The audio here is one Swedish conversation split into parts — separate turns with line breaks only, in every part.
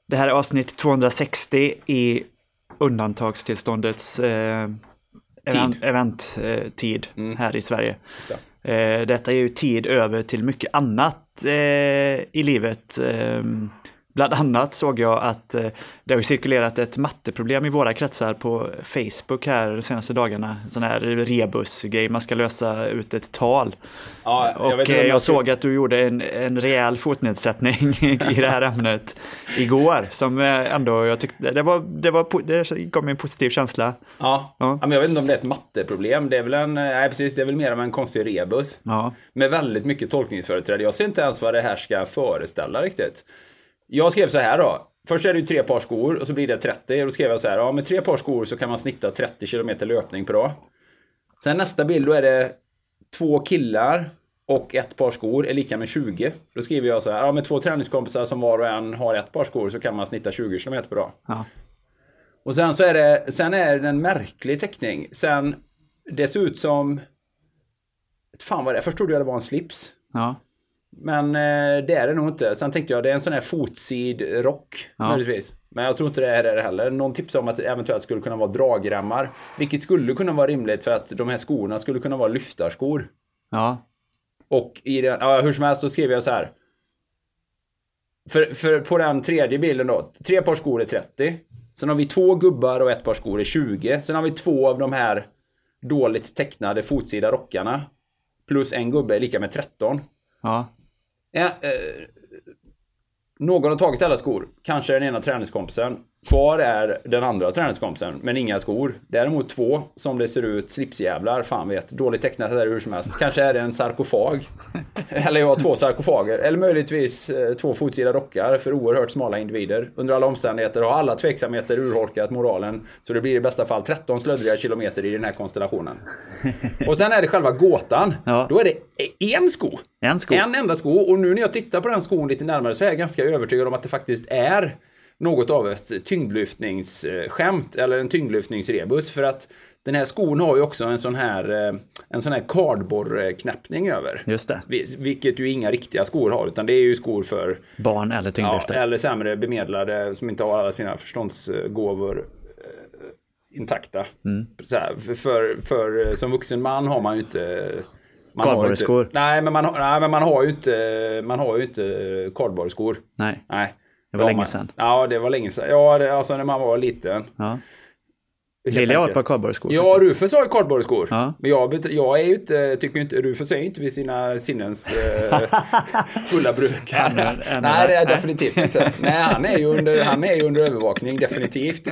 Det här är avsnitt 260 i undantagstillståndets eventtid här i Sverige. Detta är ju tid över till mycket annat i livet. Bland annat såg jag att det har cirkulerat ett matteproblem i våra kretsar på Facebook här de senaste dagarna. Sån här rebus-grej, man ska lösa ut ett tal. Ja, och jag såg att du gjorde en rejäl fotnedsättning i det här ämnet igår. Som ändå, jag tyckte, det gav mig en positiv känsla.
Ja. Men jag vet inte om det är ett matteproblem. Det är väl det är väl mer av en konstig rebus. Ja. Med väldigt mycket tolkningsföreträde. Jag ser inte ens vad det här ska föreställa riktigt. Jag skrev så här då. Först är det ju 3 par skor och så blir det 30. Och då skrev jag så här. Ja, med 3 par skor så kan man snitta 30 km löpning per dag. Sen nästa bild då är det 2 killar och 1 par skor är lika med 20. Då skriver jag så här. Ja, med 2 träningskompisar som var och en har 1 par skor så kan man snitta 20 km per dag. Ja. Och sen så är det en märklig teckning. Sen det ser ut som... Fan vad det är. Först trodde jag det var en slips. Ja. Men det är det nog inte. Sen tänkte jag det är en sån här fotsid rock möjligtvis. Men jag tror inte det är det heller. Någon tips om att det eventuellt skulle kunna vara dragremmar. Vilket skulle kunna vara rimligt för att de här skorna skulle kunna vara lyftarskor. Ja. Och hur som helst så skrev jag så här. För på den tredje bilden då. 3 par skor är 30. Sen har vi 2 gubbar och 1 par skor är 20. Sen har vi 2 av de här dåligt tecknade fotsida rockarna. Plus en gubbe är lika med 13. Ja. Någon har tagit alla skor. Kanske den ena träningskompisen. Kvar är den andra träningskompisen. Men inga skor. Däremot 2 som det ser ut slipsjävlar. Fan vet. Dåligt tecknat där hur som helst. Kanske är det en sarkofag. Eller jag har 2 sarkofager. Eller möjligtvis 2 fotsida rockar. För oerhört smala individer. Under alla omständigheter har alla tveksamheter urholkat moralen. Så det blir i bästa fall 13 slödriga kilometer i den här konstellationen. Och sen är det själva gåtan. Ja. Då är det en sko. En enda sko. Och nu när jag tittar på den skon lite närmare så är jag ganska övertygad om att det faktiskt är något av ett tyngdlyftningsskämt eller en tyngdlyftningsrebus, för att den här skon har ju också en sån här kardborrknäppning över.
Just det.
Vilket ju inga riktiga skor har, utan det är ju skor för
barn eller tyngdlyftare.
Ja, eller sämre bemedlade som inte har alla sina förståndsgåvor intakta. Så här, för som vuxen man har man ju inte
kardborreskor.
Nej, men man har ju inte kardborreskor.
Nej. Det var länge sedan.
Ja, det var länge sedan. Ja, alltså när man var liten. Ja.
Lilla har ett par kardborreskor.
Ja, Rufus har ju kardborreskor. Ja. Men jag är ju inte, tycker inte, Rufus är ju inte vid sina sinnens fulla bruk. Nej, det är definitivt inte. Nej, han är ju under övervakning, definitivt.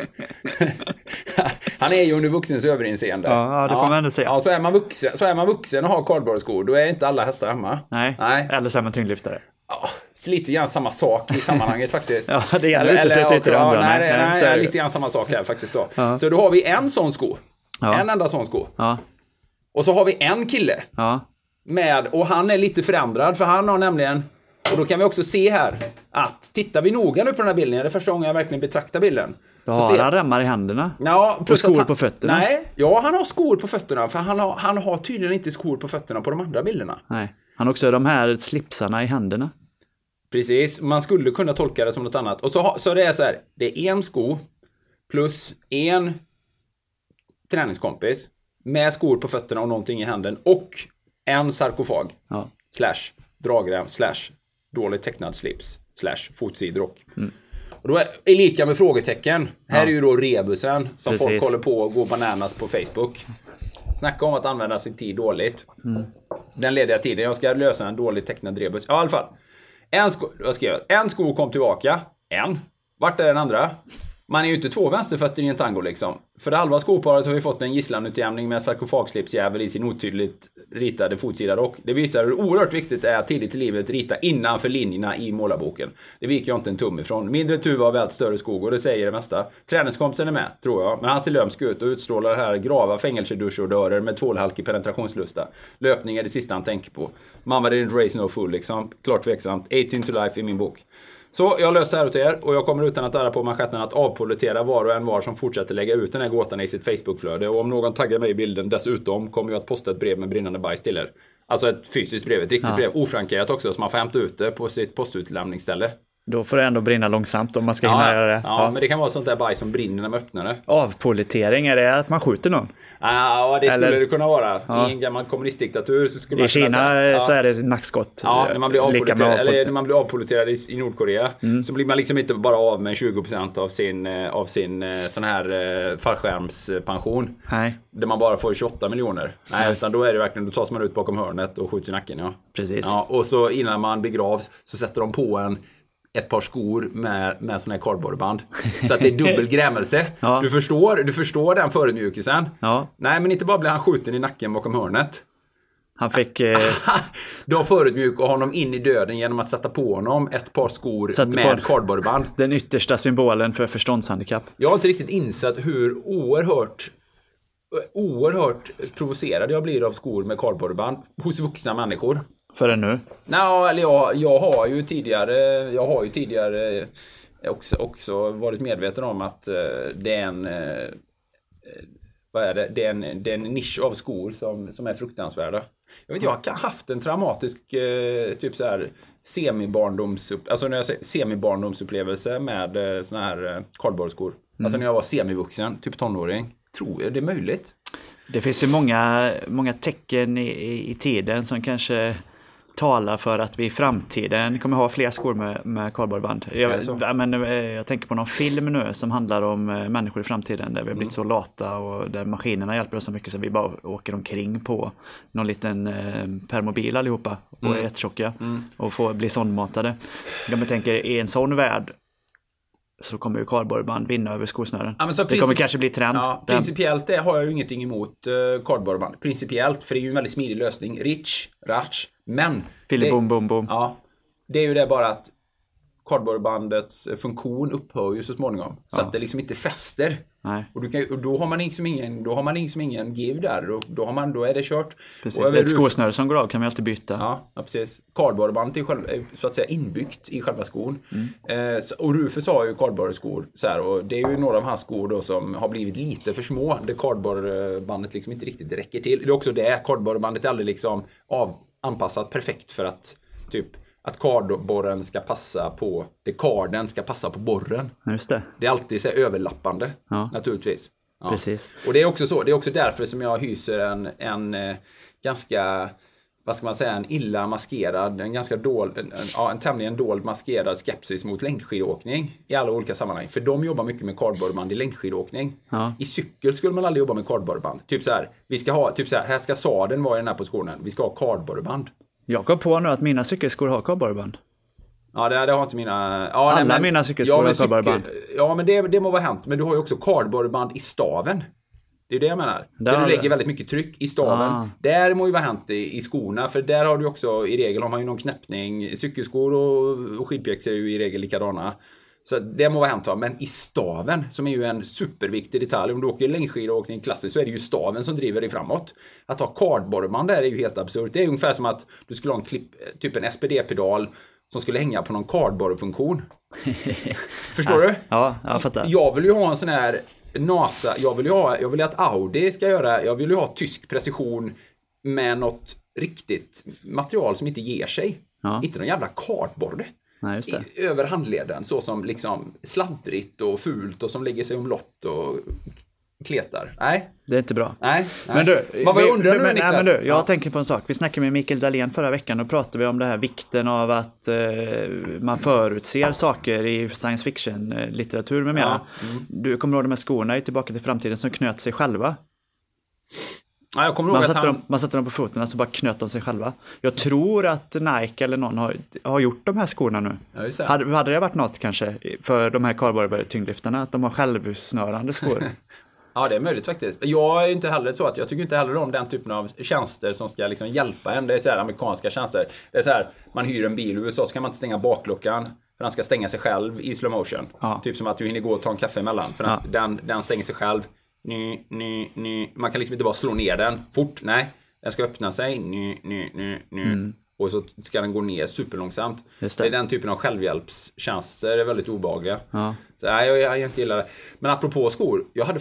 Han är ju under vuxens överinseende.
Ja, det får man ändå säga.
Ja, så är man vuxen och har kardborreskor, då är inte alla hästar hemma.
Nej. Eller så är man tyngdlyftare.
Ja, lite grann samma sak i sammanhanget faktiskt.
Ja, det gäller inte så till andra.
Nej, lite grann samma sak här faktiskt då. Ja. Så då har vi en sån sko. Ja. En enda sån sko. Ja. Och så har vi en kille. Ja. Och han är lite förändrad, för han har nämligen, och då kan vi också se här att tittar vi noga nu på den här bilden, det är första gången jag verkligen betraktar bilden.
Då har han remmar i händerna.
Ja,
och skor på fötterna.
Nej, han har skor på fötterna, för han har tydligen inte skor på fötterna på de andra bilderna.
Nej. Han har också de här slipsarna i händerna.
Precis, man skulle kunna tolka det som något annat. Och så det är så här, det är en sko plus en träningskompis med skor på fötterna och någonting i handen och en sarkofag / dragrem / dåligt tecknad slips / fotsidrock. Och då är lika med frågetecken. Här är ju då rebusen som Precis. Folk håller på att gå bananas på Facebook. Snacka om att använda sin tid dåligt. Den lediga tiden. Jag ska lösa en dåligt tecknad rebus. Ja, i alla fall. En sko kom tillbaka. Vart är den andra? Man är ju inte 2 vänsterfötter i en tango liksom. För det halva skoparet har vi fått en gisslanutjämning med sarkofagslipsjävel i sin otydligt ritade fotsida rock. Det visar hur oerhört viktigt det är att tidigt i livet rita innanför linjerna i målarboken. Det viker jag inte en tum ifrån. Mindre tuva har vält större skog, och det säger det mesta. Träningskompisen är med, tror jag. Men han ser lömsk ut och utstrålar här grava fängelseduschodörer med tvålhalkig penetrationslusta. Löpning är det sista han tänker på. Mamma didn't raise no fool liksom. Klart tveksamt. 18 to life i min bok. Så jag löste det här åt er, och jag kommer utan att darra på manschetten att avpolitera var och en var som fortsätter lägga ut den här gåtan i sitt Facebookflöde. Och om någon taggar mig i bilden dessutom kommer jag att posta ett brev med brinnande bajs till er. Alltså ett fysiskt brev, ett riktigt brev, ofrankerat också, så man får hämta ut det på sitt postutlämningsställe.
Då får det ändå brinna långsamt om man ska hinna göra det.
Ja, men det kan vara sånt där bajs som brinner när man öppnar det.
Avpolitering, är det att man skjuter någon?
Ja, det skulle det kunna vara. I en gammal kommunistdiktatur så skulle man
i Kina så är det nackskott.
Ja, när man blir avpoliterad, eller när man blir avpoliterad i Nordkorea så blir man liksom inte bara av med 20% av sin sån här fallskärmspension.
Nej.
Där man bara får 28 miljoner. Nej, utan då är det verkligen, då tas man ut bakom hörnet och skjuts i nacken. Ja.
Precis.
Ja, och så innan man begravs så sätter de på ett par skor med sån här kardborreband. Så att det är dubbel grämelse.
Ja.
Du förstår den förödmjukelsen.
Ja.
Nej, men inte bara blir han skjuten i nacken bakom hörnet.
Han fick...
Då förödmjukade honom in i döden genom att sätta på honom ett par skor med kardborreband.
Den yttersta symbolen för förståndshandikapp.
Jag har inte riktigt insett hur oerhört provocerad jag blir av skor med kardborreband hos vuxna människor.
Förrän nu?
Nej, eller jag har ju tidigare också varit medveten om att det är en det är en nisch av skor som är fruktansvärda. Jag har haft en traumatisk typ så här semibarndomsupplevelse med såna här kardborreskor. Alltså när jag var semivuxen, typ tonåring. Tror jag det är möjligt.
Det finns ju många tecken i tiden som kanske talar för att vi i framtiden kommer ha fler skor med kardborreband. Jag tänker på någon film nu som handlar om människor i framtiden där vi har blivit så lata och där maskinerna hjälper oss så mycket så vi bara åker omkring på någon liten permobil allihopa och är jättetjocka och får bli sondmatade. Jag tänker i en sån värld så kommer ju kardborreband vinna över skosnören. Ja, det kommer kanske bli trend.
Ja, principiellt har jag ju ingenting emot kardborreband. Principiellt, för det är ju en väldigt smidig lösning. Ratch. Men...
Bom.
Ja, det är ju det bara att kardborrebandets funktion upphör ju så småningom. Så att det liksom inte fäster.
Nej.
Och då har man liksom ingen give där. Då är det kört.
Precis, ett skosnöre som går av kan man alltid byta.
Ja, precis. Kardborrebandet är så att säga inbyggt i själva skon. Och Rufus har ju kardborreskor så här, och det är ju några av hans skor då som har blivit lite för små. Det kardborrebandet liksom inte riktigt räcker till. Det är också det, kardborrebandet är aldrig liksom anpassat perfekt för att typ att kardborren ska passa på karden ska passa på borren.
Just det.
Det är alltid så överlappande naturligtvis. Ja.
Precis.
Och det är också så, det är också därför som jag hyser en ganska, vad ska man säga, en illa maskerad, en tämligen dold maskerad skepsis mot längdskidåkning i alla olika sammanhang. För de jobbar mycket med kardborreband i längdskidåkning. Ja. I cykel skulle man aldrig jobba med kardborreband. Typ så här, här ska sadeln vara i den här positionen. Vi ska ha kardborreband.
Jag kom på nu att mina cykelskor har kardborreband.
Ja, det har inte mina...
Alla mina cykelskor har kardborreband.
Ja, men det må vara hänt. Men du har ju också kardborreband i staven. Det är det jag menar. Där du lägger väldigt mycket tryck i staven. Där må ju vara hänt i skorna. För där har du också, i regel har man ju någon knäppning. Cykelskor och skidpjäxor är ju i regel likadana. Så det må vara hänt. Men i staven, som är ju en superviktig detalj. Om du åker längdskidåkning klassiskt så är det ju staven som driver dig framåt. Att ha kardborreband där är ju helt absurt. Det är ungefär som att du skulle ha typ en SPD-pedal som skulle hänga på någon kardborrefunktion. Förstår du?
Ja, jag fattar.
Jag vill ju ha en sån här NASA. Jag vill att Audi ska göra. Jag vill ju ha tysk precision med något riktigt material som inte ger sig. Ja. Inte någon jävla kardborre.
Nej, just det.
Över handleden, så som liksom sladdrigt och fult och som lägger sig om lott och kletar. Nej.
Det är inte bra.
Nej.
Men du,
Niklas?
Jag tänker på en sak. Vi snackade med Mikael Dahlén förra veckan och pratade vi om det här vikten av att man förutser saker i science fiction litteratur med mera. Du kommer ihåg de här skorna i Tillbaka till framtiden som knöt sig själva.
Ja, jag kommer ihåg
man satte dem på foten så bara knöt de sig själva. Jag tror att Nike eller någon har gjort de här skorna nu.
Ja, just det.
Hade det varit något kanske för de här kardborretyngdlyftarna att de har självsnörande skor?
Ja, det är möjligt faktiskt. Jag är inte heller så att jag tycker inte heller om den typen av tjänster som ska liksom hjälpa en. Det är så här amerikanska tjänster. Det är så här, man hyr en bil i USA så kan man inte stänga bakluckan. För den ska stänga sig själv i slow motion. Ja. Typ som att du hinner gå och ta en kaffe emellan. För den stänger sig själv. Man kan liksom inte bara slå ner den fort. Nej, den ska öppna sig. Och så ska den gå ner superlångsamt. Det är den typen av självhjälpstjänster. Det är väldigt obehagliga. Ja. Så nej, jag inte gillar det. Men apropå skor. Jag hade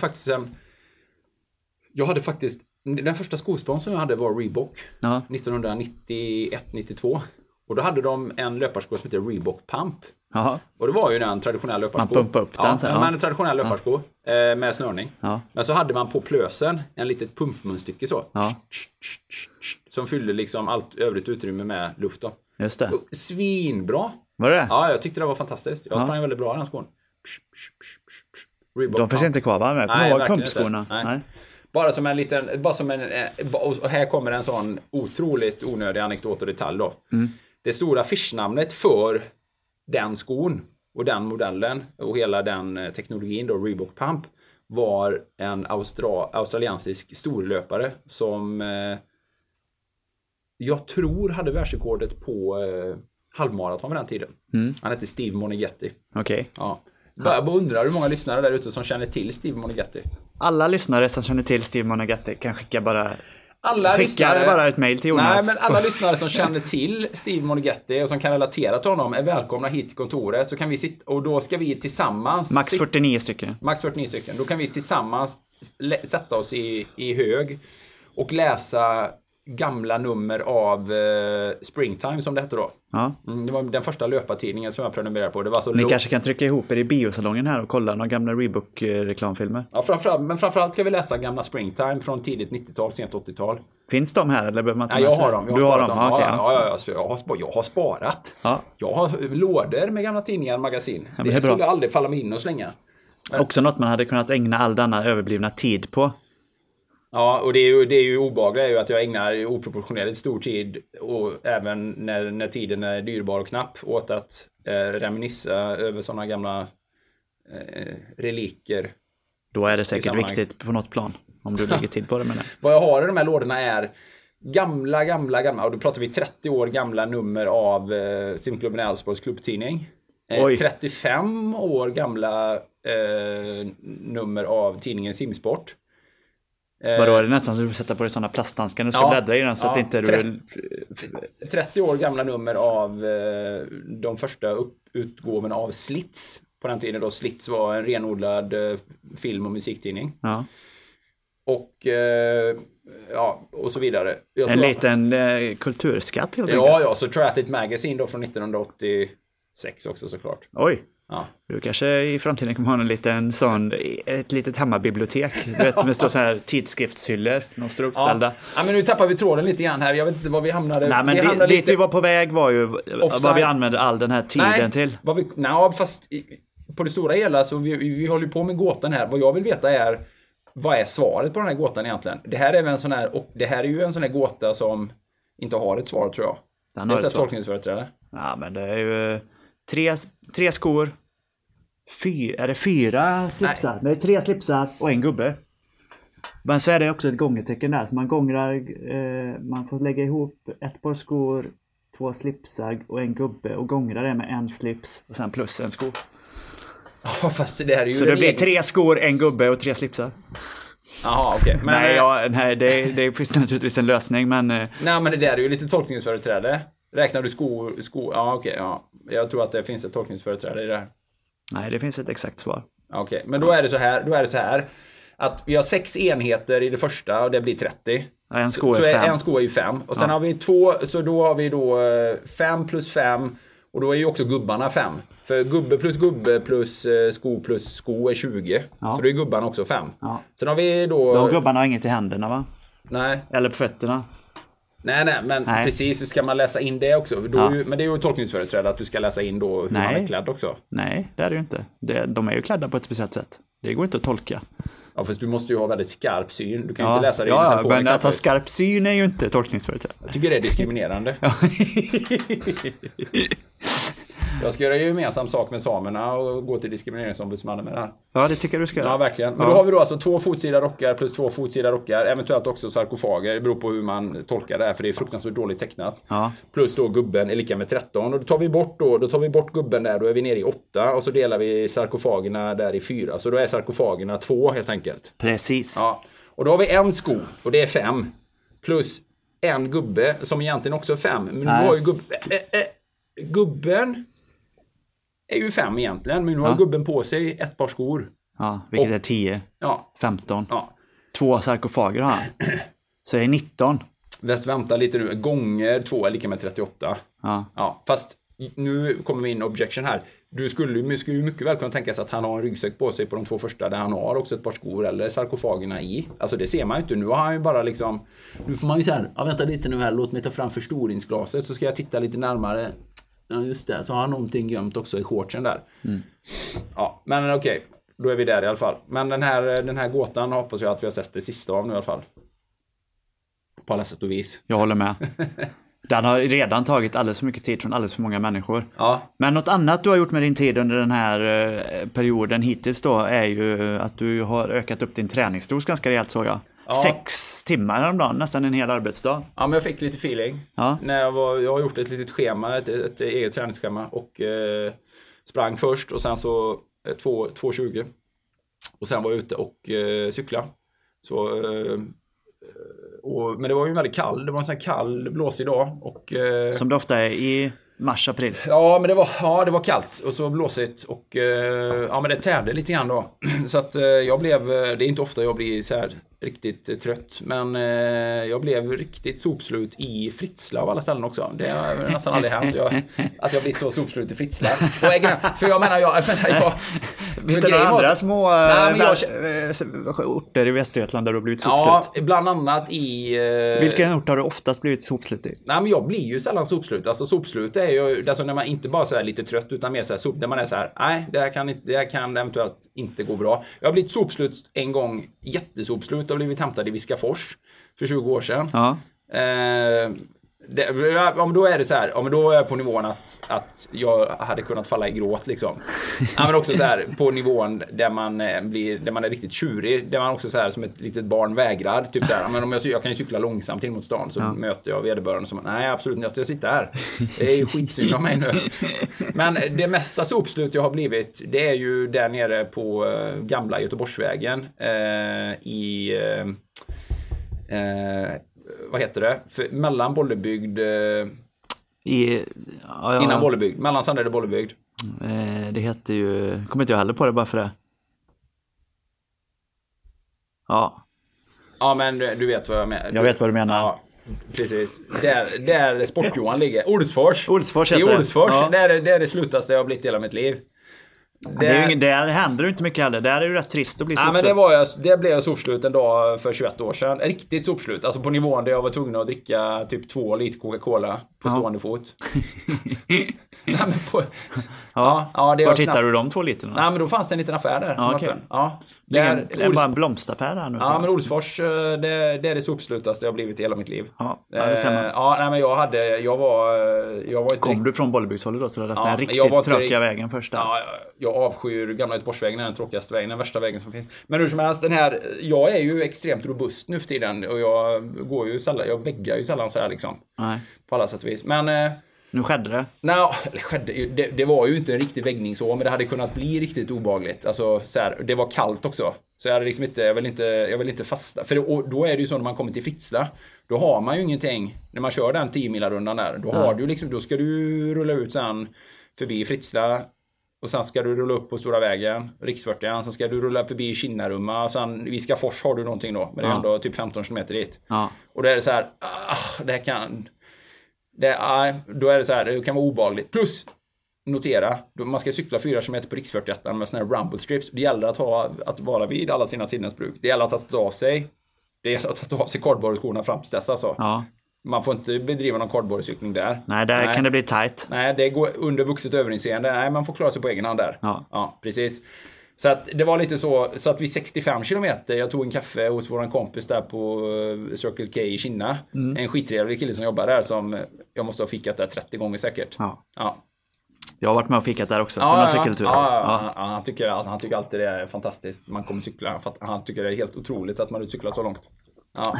faktiskt den första skosponsor jag hade var Reebok. 1991-92. Och då hade de en löparsko som heter Reebok Pump.
Jaha.
Och det var ju en traditionell löparsko.
Man pumpar upp den.
Ja, men en traditionell löparsko med snörning.
Ja.
Men så hade man på plösen en litet pumpmunstycke så.
Ja.
Som fyllde liksom allt övrigt utrymme med luft då.
Just det.
Svinbra.
Var det?
Ja, jag tyckte det var fantastiskt. Jag sprang väldigt bra i den skon.
De finns inte kvar, va? Nej, pumpskorna.
Nej. Bara som en liten, och här kommer en sån otroligt onödig anekdot och detalj då. Det stora affischnamnet för den skon och den modellen och hela den teknologin då, Reebok Pump, var en australiensisk storlöpare som jag tror hade världsrekordet på halvmaraton vid den tiden. Han hette Steve Moneghetti.
Okej.
Ja. Jag undrar hur många lyssnare där ute som känner till Steve Moneghetti.
Alla lyssnare som känner till Steve Moneghetti kan skicka bara ett mejl till Jonas.
Nej, men alla lyssnare som känner till Steve Moneghetti och som kan relatera till honom är välkomna hit till kontoret, så kan vi sitta, och då ska vi tillsammans
Max 49 stycken.
Då kan vi tillsammans sätta oss i hög och läsa gamla nummer av Springtime som det hette då.
Ja.
Det var den första löpartidningen som jag prenumererade på. Det var så
Ni kanske kan trycka ihop er i biosalongen här och kolla några gamla Reebok-reklamfilmer.
Ja, framförallt ska vi läsa gamla Springtime från tidigt 90-tal, sent 80-tal.
Finns de här eller behöver man inte?
Nej, jag har dem.
Du har dem?
Jag har sparat.
Ja.
Jag har lådor med gamla tidningar och magasin.
Ja,
det skulle aldrig falla mig in och slänga.
Också något man hade kunnat ägna all denna överblivna tid på.
Ja, och det är ju obehagligt är ju att jag ägnar oproportionerligt stor tid, och även när tiden är dyrbar och knapp, åt att reminissa över sådana gamla reliker.
Då är det säkert viktigt på något plan, om du lägger tid på det med det.
Vad jag har i de här lådorna är gamla, och då pratar vi 30 år gamla nummer av Simklubben Älvsborgs klubbtidning. 35 år gamla nummer av tidningen Simsport.
Vadå, är det nästan så du sätter på dig sådana plasthandskar när du ska bläddra i den så att inte du...
30 år gamla nummer av de första utgåvorna av Slits. På den tiden då Slits var en renodlad film- och musiktidning. Ja. Och så vidare.
En liten kulturskatt helt enkelt.
Ja, så Triathlete Magazine då från 1986 också såklart.
Oj. Ja. Du kanske i framtiden kommer ha ett litet hemmabibliotek. Du vet, med så här tidskriftshyllor. De står uppställda.
Ja, men nu tappar vi tråden lite grann här. Jag vet inte var vi hamnade.
Nej, men dit vi var på väg var ju vad vi använde all den här tiden till.
Fast på det stora hela så vi håller på med gåtan här. Vad jag vill veta är, vad är svaret på den här gåtan egentligen? Det här är ju en sån här gåta som inte har ett svar, tror jag.
Den har
ett tolkningsföreträde.
Ja, men det är ju tre skor. Är det 4 slipsar? Nej. Det är 3 slipsar och en gubbe. Men så är det också ett gångertecken där. Så man gångrar, man får lägga ihop ett par skor, 2 slipsar och en gubbe. Och gångrar det med en slips och sen plus en sko.
Ja, fast det här är ju
så det blir 3 skor, en gubbe och 3 slipsar.
Jaha, okej. Okay.
Nej, det finns naturligtvis en lösning, men... Nej,
men det där är ju lite tolkningsföreträde. Räknar du skor? Ja, okej. Ja. Jag tror att det finns ett tolkningsföreträde i det här.
Nej, det finns ett exakt svar.
Okej, men då är det så här att vi har 6 enheter i det första och det blir 30.
Ja, en sko är 5.
En sko är ju 5. Och sen har vi 2, så då har vi 5 plus 5. Och då är ju också gubbarna 5. För gubbe plus sko är 20. Ja. Så då är gubbarna också 5. Ja. Sen har vi då...
Då gubbarna har inget i händerna, va?
Nej.
Eller på fötterna.
Nej, precis, så ska man läsa in det också. Men det är ju tolkningsföreträde att du ska läsa in då hur man är klädd också. Nej, det är det ju inte. De är ju klädda på ett speciellt sätt. Det går inte att tolka. Ja, fast du måste ju ha väldigt skarp syn. Du kan ju inte läsa det i en telefon.
Men att ha skarp syn är ju inte tolkningsföreträde.
Jag tycker det är diskriminerande. Jag ska göra gemensam sak med samerna och gå till diskrimineringsombudsmannen med det här.
Ja, det tycker du ska.
Ja, verkligen. Men då har vi då alltså 2 fotsida rockar plus 2 fotsida rockar. Eventuellt också sarkofager. Det beror på hur man tolkar det här, för det är fruktansvärt dåligt tecknat. Ja. Plus då gubben är lika med 13. Och då tar vi bort gubben där. Då är vi nere i 8. Och så delar vi sarkofagerna där i 4. Så då är sarkofagerna 2 helt enkelt.
Precis.
Ja. Och då har vi en sko. Och det är 5. Plus en gubbe som egentligen också är 5. Men nu har ju gubben är ju 5 egentligen, men nu har gubben på sig ett par skor.
Ja, vilket är 10. Ja. 15. Ja. 2 sarkofager har han. Så det är 19.
Väst väntar lite nu. Gånger 2 är lika med 38. Ja, fast nu kommer vi in objection här. Du skulle ju mycket väl kunna tänka sig att han har en ryggsäck på sig på de 2 första där han har också ett par skor eller sarkofagerna i. Alltså det ser man ju inte. Nu har han ju bara liksom... Nu får man ju säga, vänta lite nu här, låt mig ta fram förstoringsglaset så ska jag titta lite närmare. Ja just det, så har han någonting gömt också i shortsen där. Ja, men okej. Då är vi där i alla fall. Men den här gåtan hoppas jag att vi har sett det sista av nu i alla fall. På alla sätt och vis.
Jag håller med. Den har redan tagit alldeles för mycket tid från alldeles för många människor.
Ja.
Men något annat du har gjort med din tid under den här perioden hittills då är ju att du har ökat upp din träningsdos ganska rejält, såg jag. 6 timmar om dagen, nästan en hel arbetsdag.
Ja, men jag fick lite feeling. Ja. När jag har gjort ett litet schema, ett eget träningsschema och sprang först och sen så 2:20. Och sen var jag ute och cykla. Så... men det var ju väldigt kall. Det var en sån här kall blåsig dag. Och,
som det ofta är i mars-april.
Ja, men det var kallt och så blåsigt. Och ja, men det tärde lite grann då. Så att jag blev... Det är inte ofta jag blir så här riktigt trött. Men jag blev riktigt sopslut i Fritsla av alla ställen också. Det har nästan aldrig hänt. Att jag blivit så sopslut i Fritsla. För jag menar...
Visst är det andra små orter i Västergötland där du har blivit sopslut?
Ja, bland annat i...
Vilken ort har du oftast blivit sopslut i?
Nej, men jag blir ju sällan sopslut. Alltså sopslut är ju alltså när man inte bara så här lite trött utan mer så här sop, där man är så här, nej, det här kan eventuellt inte gå bra. Jag har blivit sopslut en gång, jättesopslut, och blivit hämtad i Viskafors för 20 år sedan. Ja. Då är det så här, ja, men då är jag på nivån att jag hade kunnat falla i gråt liksom. Ja, men också så här på nivån där man är riktigt tjurig, där man också så här som ett litet barn vägrar, typ så här, men om jag kan ju cykla långsamt in mot stan så möter jag vederbörande som nej, absolut inte, jag sitter här. Det är ju skitsynd om mig nu. Men det mesta sopslut jag har blivit, det är ju där nere på gamla Göteborgsvägen vad heter det? Mellan Bollebygd innan Bollebygd, mellan Sandared och Bollebygd.
Det heter ju, kommer inte jag heller på det bara för det. Ja.
Ja, men du vet vad jag menar.
Jag vet vad du menar. Ja,
precis. Där Sport-Johan ligger. Olsfors.
Olsfors
heter det. I Olsfors, ja. Där är det slutaste jag har blivit hela mitt liv.
Där händer det inte mycket heller. Där är det ju rätt trist att bli sopslut.
Ja, men det blev jag sopslut en dag för 21 år sedan. Riktigt sopslut. Alltså på nivån där jag var tvungen att dricka typ 2 liter Coca-Cola på stående fot. Nej, men
var tittar du de 2 literna?
Nej, men då fanns det en liten affär där som öppen. Ja.
Det är bara en blomstaffär där nu.
Ja, men Olsfors, det är det sopslutaste jag har blivit i hela mitt liv.
Ja, det ser man.
Nej, men jag var
Kom du från Bollebygdshållet då? Så det den riktigt tråkiga vägen först där.
Ja, jag avskyr gamla Göteborgsvägen, den tråkigaste vägen, den värsta vägen som finns. Men hur som helst, jag är ju extremt robust nu för tiden och jag väggar ju sällan så här liksom. Nej. På alla sätt och vis. Men
nu skedde det.
Det var ju inte en riktig väggning så, men det hade kunnat bli riktigt obehagligt. Alltså så här, det var kallt också. Så jag hade liksom jag vill inte fasta. För då är det ju så när man kommer till Fritsla, då har man ju ingenting när man kör den 10-milarundan där. Då har du liksom, då ska du rulla ut sen förbi Fritsla. Och sen ska du rulla upp på Stora vägen, Riksvärtian, sen ska du rulla förbi Kinnarumma och sen Viskafors har du någonting då, men det är ändå typ 15 km dit. Ja. Och då är det så här, då är det så här, det kan vara obehagligt. Plus, notera, man ska cykla 4 km på Riksvärtian med såna här rumble strips. Det gäller att vara vid alla sina sinnesbruk. Det gäller att ta av sig kardborreskorna fram till dess alltså. Ja. Man får inte bedriva någon kardborrecykling där.
Nej, kan det bli tight.
Nej, det går under vuxet överinseende. Nej, man får klara sig på egen hand där. Ja, precis. Så att det var lite så att vid 65 kilometer, jag tog en kaffe hos våran kompis där på Circle K i Kina. En skittrevlig kille som jobbar där som jag måste ha fikat där 30 gånger säkert. Ja.
Jag har varit med och fikat där också på några cykelturer.
Han tycker alltid det är fantastiskt. Man kommer cykla. Han tycker det är helt otroligt att man utcyklar så långt. Ja,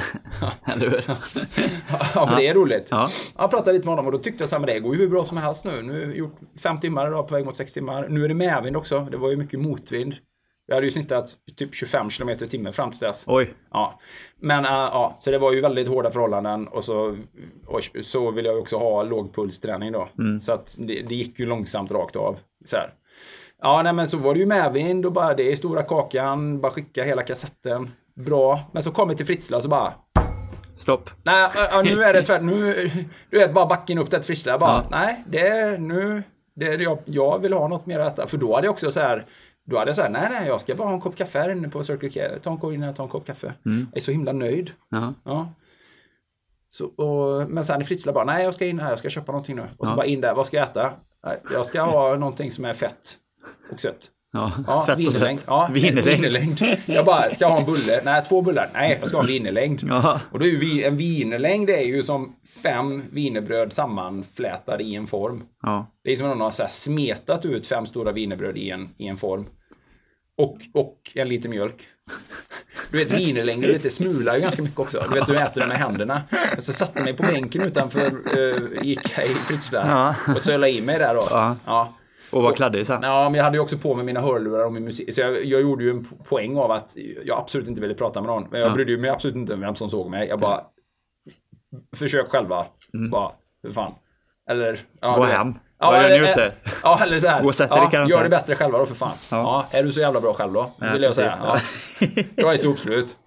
för det är roligt. Ja. Jag pratade lite med honom och då tyckte jag så här, men det går ju hur bra som helst nu. Nu har jag gjort 5 timmar idag på väg mot 6 timmar. Nu är det medvind också. Det var ju mycket motvind. Jag hade ju snittat typ 25 km i timmen fram till dess.
Oj.
Ja. Men så det var ju väldigt hårda förhållanden och så vill jag också ha lågpulsträning då. Så att det gick ju långsamt rakt av så här. Ja, nej, men så var det ju medvind och bara det är stora kakan, bara skicka hela kassetten. Bra, men så kom vi till Fritsla så bara
stopp.
Nej, nu är det tvärtom. Nu, du vet, bara backen upp det friska. Bara, nej, jag vill ha något mer att äta. För då hade jag också så här, nej, jag ska bara ha en kopp kaffe här inne på Circle K. Ta en kopp kaffe. Jag är så himla nöjd. Ja. Så, men sen i Fritzla bara, nej, jag ska in här, jag ska köpa någonting nu. Och så bara in där, vad ska jag äta? Jag ska ha någonting som är fett och sött.
Ja, fett och sött.
Ja, vinerlängd. Jag bara, ska jag ha en bulle? Nej, 2 bullar. Nej, jag ska ha en vinerlängd. Och då är ju en vinerlängd är ju som 5 wienerbröd sammanflätade i en form. Det är som om någon har så här smetat ut 5 stora wienerbröd i en form. Och en liter mjölk. Du vet, wienerlängder, det smular ju ganska mycket också. Du vet, du äter det med händerna. Och så satte mig på bänken utanför Ica i Fritzla. Och sölade i mig där då. Ja.
Och var kladdig sen.
Ja, men jag hade ju också på mig mina hörlurar och min musik. Så jag gjorde ju en poäng av att jag absolut inte ville prata med någon. Men jag brydde mig absolut inte om vem som såg mig. Jag bara, försök själva. Bara, hur fan. Eller,
gå hem. Vad gör ni ute?
Ja, eller så här.
Gå och sätt dig i karantän.
Gör det bättre själva då, för fan. Ja, är du så jävla bra själv då? Vill jag säga. Ja. Jag är så uppslut.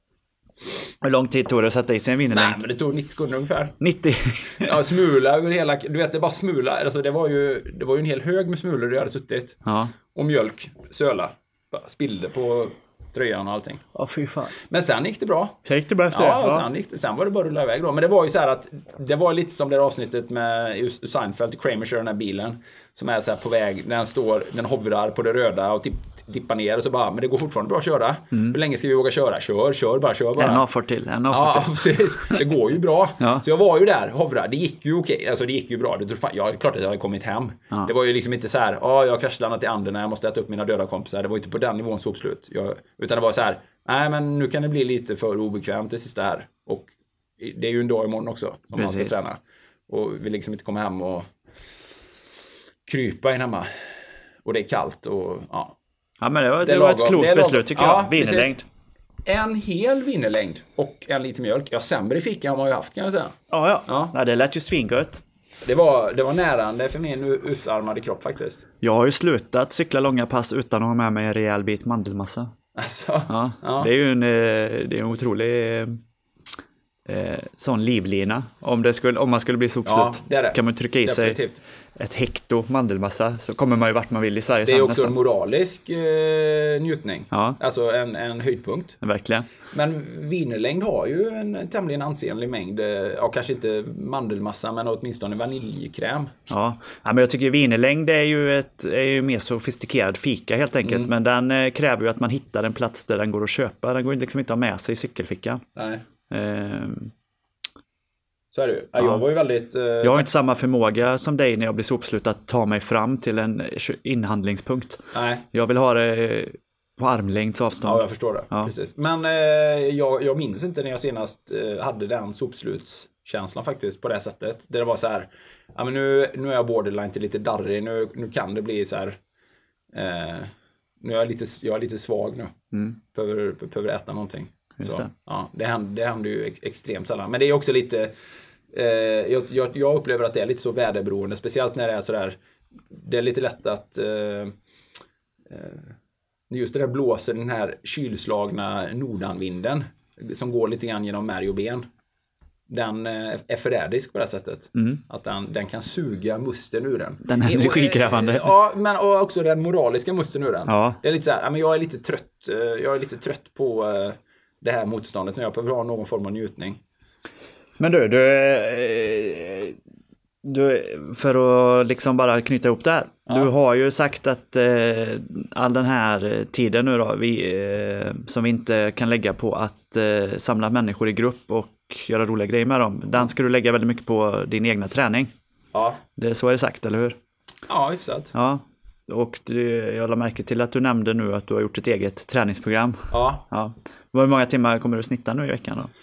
Hur lång tid tog det att sätta i sig en vinerlängd?
Nej, men det tog 90 sekunder ungefär.
90?
Ja, smula över hela... Du vet, det bara smula. Alltså, det var ju en hel hög med smulor jag hade suttit. Och mjölk, söla. Bara spillde på tröjan och allting.
Fy fan.
Men sen gick det bra.
Gick det bra efter
det? Sen var det bara att rulla iväg då. Men det var ju så här att... Det var lite som det här avsnittet med Seinfeld. Kramer kör den här bilen. Som är så här på väg. Den hovrar på det röda och tippar ner. Och så bara, men det går fortfarande bra att köra. Hur länge ska vi våga köra? Kör bara.
En avfart till.
Ja, precis. Det går ju bra. Så jag var ju där, hovrar. Det gick ju okej. Alltså det gick ju bra. Ja, klart att jag hade kommit hem. Det var ju liksom inte så här, jag kraschlandat i anden när jag måste äta upp mina döda kompisar. Det var inte på den nivån så uppslut. Utan det var så här, nej men nu kan det bli lite för obekvämt det sista här. Och det är ju en dag imorgon också som man ska träna. Och vi liksom inte komma hem och krypa in hemma. Och det är kallt och
Ja, men det var ett klokt beslut tycker jag. Vinerlängd.
En hel vinerlängd och en liter mjölk. Ja, sämre fika har man ju haft, kan jag säga.
Ja, det lät ju svingött.
Det var närande för min utarmade kropp faktiskt.
Jag har ju slutat cykla långa pass utan att ha med mig en rejäl bit mandelmassa.
Alltså,
det är ju en otrolig sån livlina. Om man skulle bli sopslut kan man trycka i sig ett hekto mandelmassa så kommer man ju vart man vill i Sverige.
Det är också en moralisk njutning. Alltså en höjdpunkt.
Verkligen.
Men vinerlängd har ju en tämligen ansenlig mängd. Kanske inte mandelmassa men åtminstone vaniljkräm.
Ja, men jag tycker vinerlängd är ju mer sofistikerad fika helt enkelt. Men den kräver ju att man hittar en plats där den går att köpa. Den går liksom inte att ha med sig i cykelfickan.
Nej. Så är det ju. Jag var ju väldigt...
jag har inte samma förmåga som dig när jag blir sopslut att ta mig fram till en inhandlingspunkt.
Nej.
Jag vill ha det på armlängds avstånd.
Ja, jag förstår det. Precis. Men jag minns inte när jag senast hade den sopslutskänslan faktiskt på det sättet. Där det var så här, ja men nu är jag borderline till lite darrig. Nu kan det bli så här... nu är jag är lite svag nu. Behöver äta någonting. Så, det händer ju extremt sällan. Men det är också lite... jag upplever att det är lite så väderberoende. Speciellt när det är sådär... Det är lite lätt att... just det där blåser den här kylslagna nordanvinden. Som går lite grann genom märg och ben. Den är förrädisk på det här sättet. Att den kan suga musten ur den.
Den är energikrävande.
Ja, men och också den moraliska musten ur den. Det är lite så här, men jag är lite trött på... det här motståndet när jag behöver ha någon form av njutning.
Men du för att liksom bara knyta ihop det här. Du har ju sagt att all den här tiden nu då som vi inte kan lägga på att samla människor i grupp och göra roliga grejer med dem. Den ska du lägga väldigt mycket på din egna träning. Så är det sagt, eller hur?
Ja, hyfsat.
Ja. Och jag la märke till att du nämnde nu att du har gjort ett eget träningsprogram. Hur många timmar kommer du snitta nu i veckan då?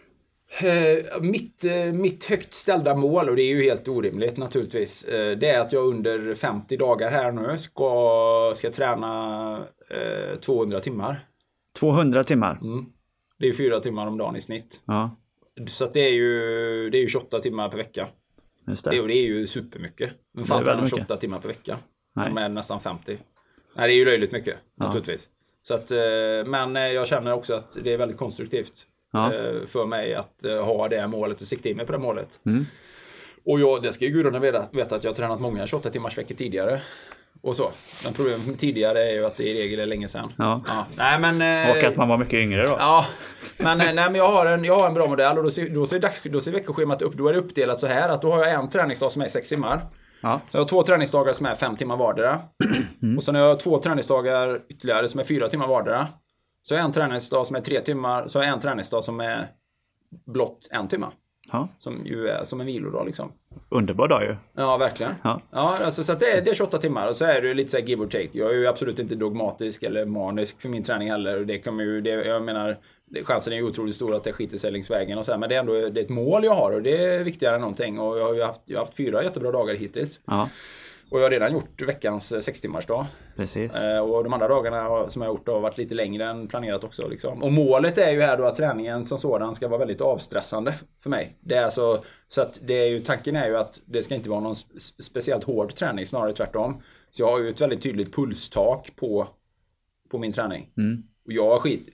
Mitt högt ställda mål, och det är ju helt orimligt naturligtvis, det är att jag under 50 dagar här nu ska träna 200 timmar.
200 timmar?
Det är 4 timmar om dagen i snitt. Så att det är ju 28 timmar per vecka.
Just det.
Det är ju supermycket. Men fan tränar 28 timmar per vecka. Med nästan 50. Nej, det är ju löjligt mycket naturligtvis. Så att, men jag känner också att det är väldigt konstruktivt. för mig att ha det målet och sikta in mig på det målet. Och det ska ju gudarna veta att jag har tränat många 28 timmars veckor tidigare. Och så. Men problemet tidigare är ju att det i regel är länge sedan.
Ja.
Nej, men,
och att man var mycket yngre då.
Ja, men jag har en bra modell och då ser veckoschemat upp. Då är det uppdelat så här att då har jag en träningsdag som är 6 timmar.
Ja.
Så jag har 2 träningsdagar som är 5 timmar vardera. Och sen har jag 2 träningsdagar ytterligare som är 4 timmar vardera. Så har jag en träningsdag som är 3 timmar. Så har jag en träningsdag som är blott 1 timme.
Ja.
Som ju är som en vilodag liksom.
Underbar dag ju.
Ja, verkligen. Ja, alltså, så att det är 28 timmar. Och så är det lite så här give or take. Jag är ju absolut inte dogmatisk eller manisk för min träning heller. Det kommer ju, jag menar, chansen är ju otroligt stor att det skiter sig längs vägen och så här. Men det är ändå ett mål jag har och det är viktigare än någonting. Och jag har haft 4 jättebra dagar hittills. Ja. Och jag har redan gjort veckans 6-timmarsdag.
Precis.
Och de andra dagarna som jag har gjort har varit lite längre än planerat också. Liksom. Och målet är ju här då att träningen som sådan ska vara väldigt avstressande för mig. Det är alltså, så att det är ju, tanken är ju att det ska inte vara någon speciellt hård träning, snarare tvärtom. Så jag har ju ett väldigt tydligt pulstak på min träning. Och jag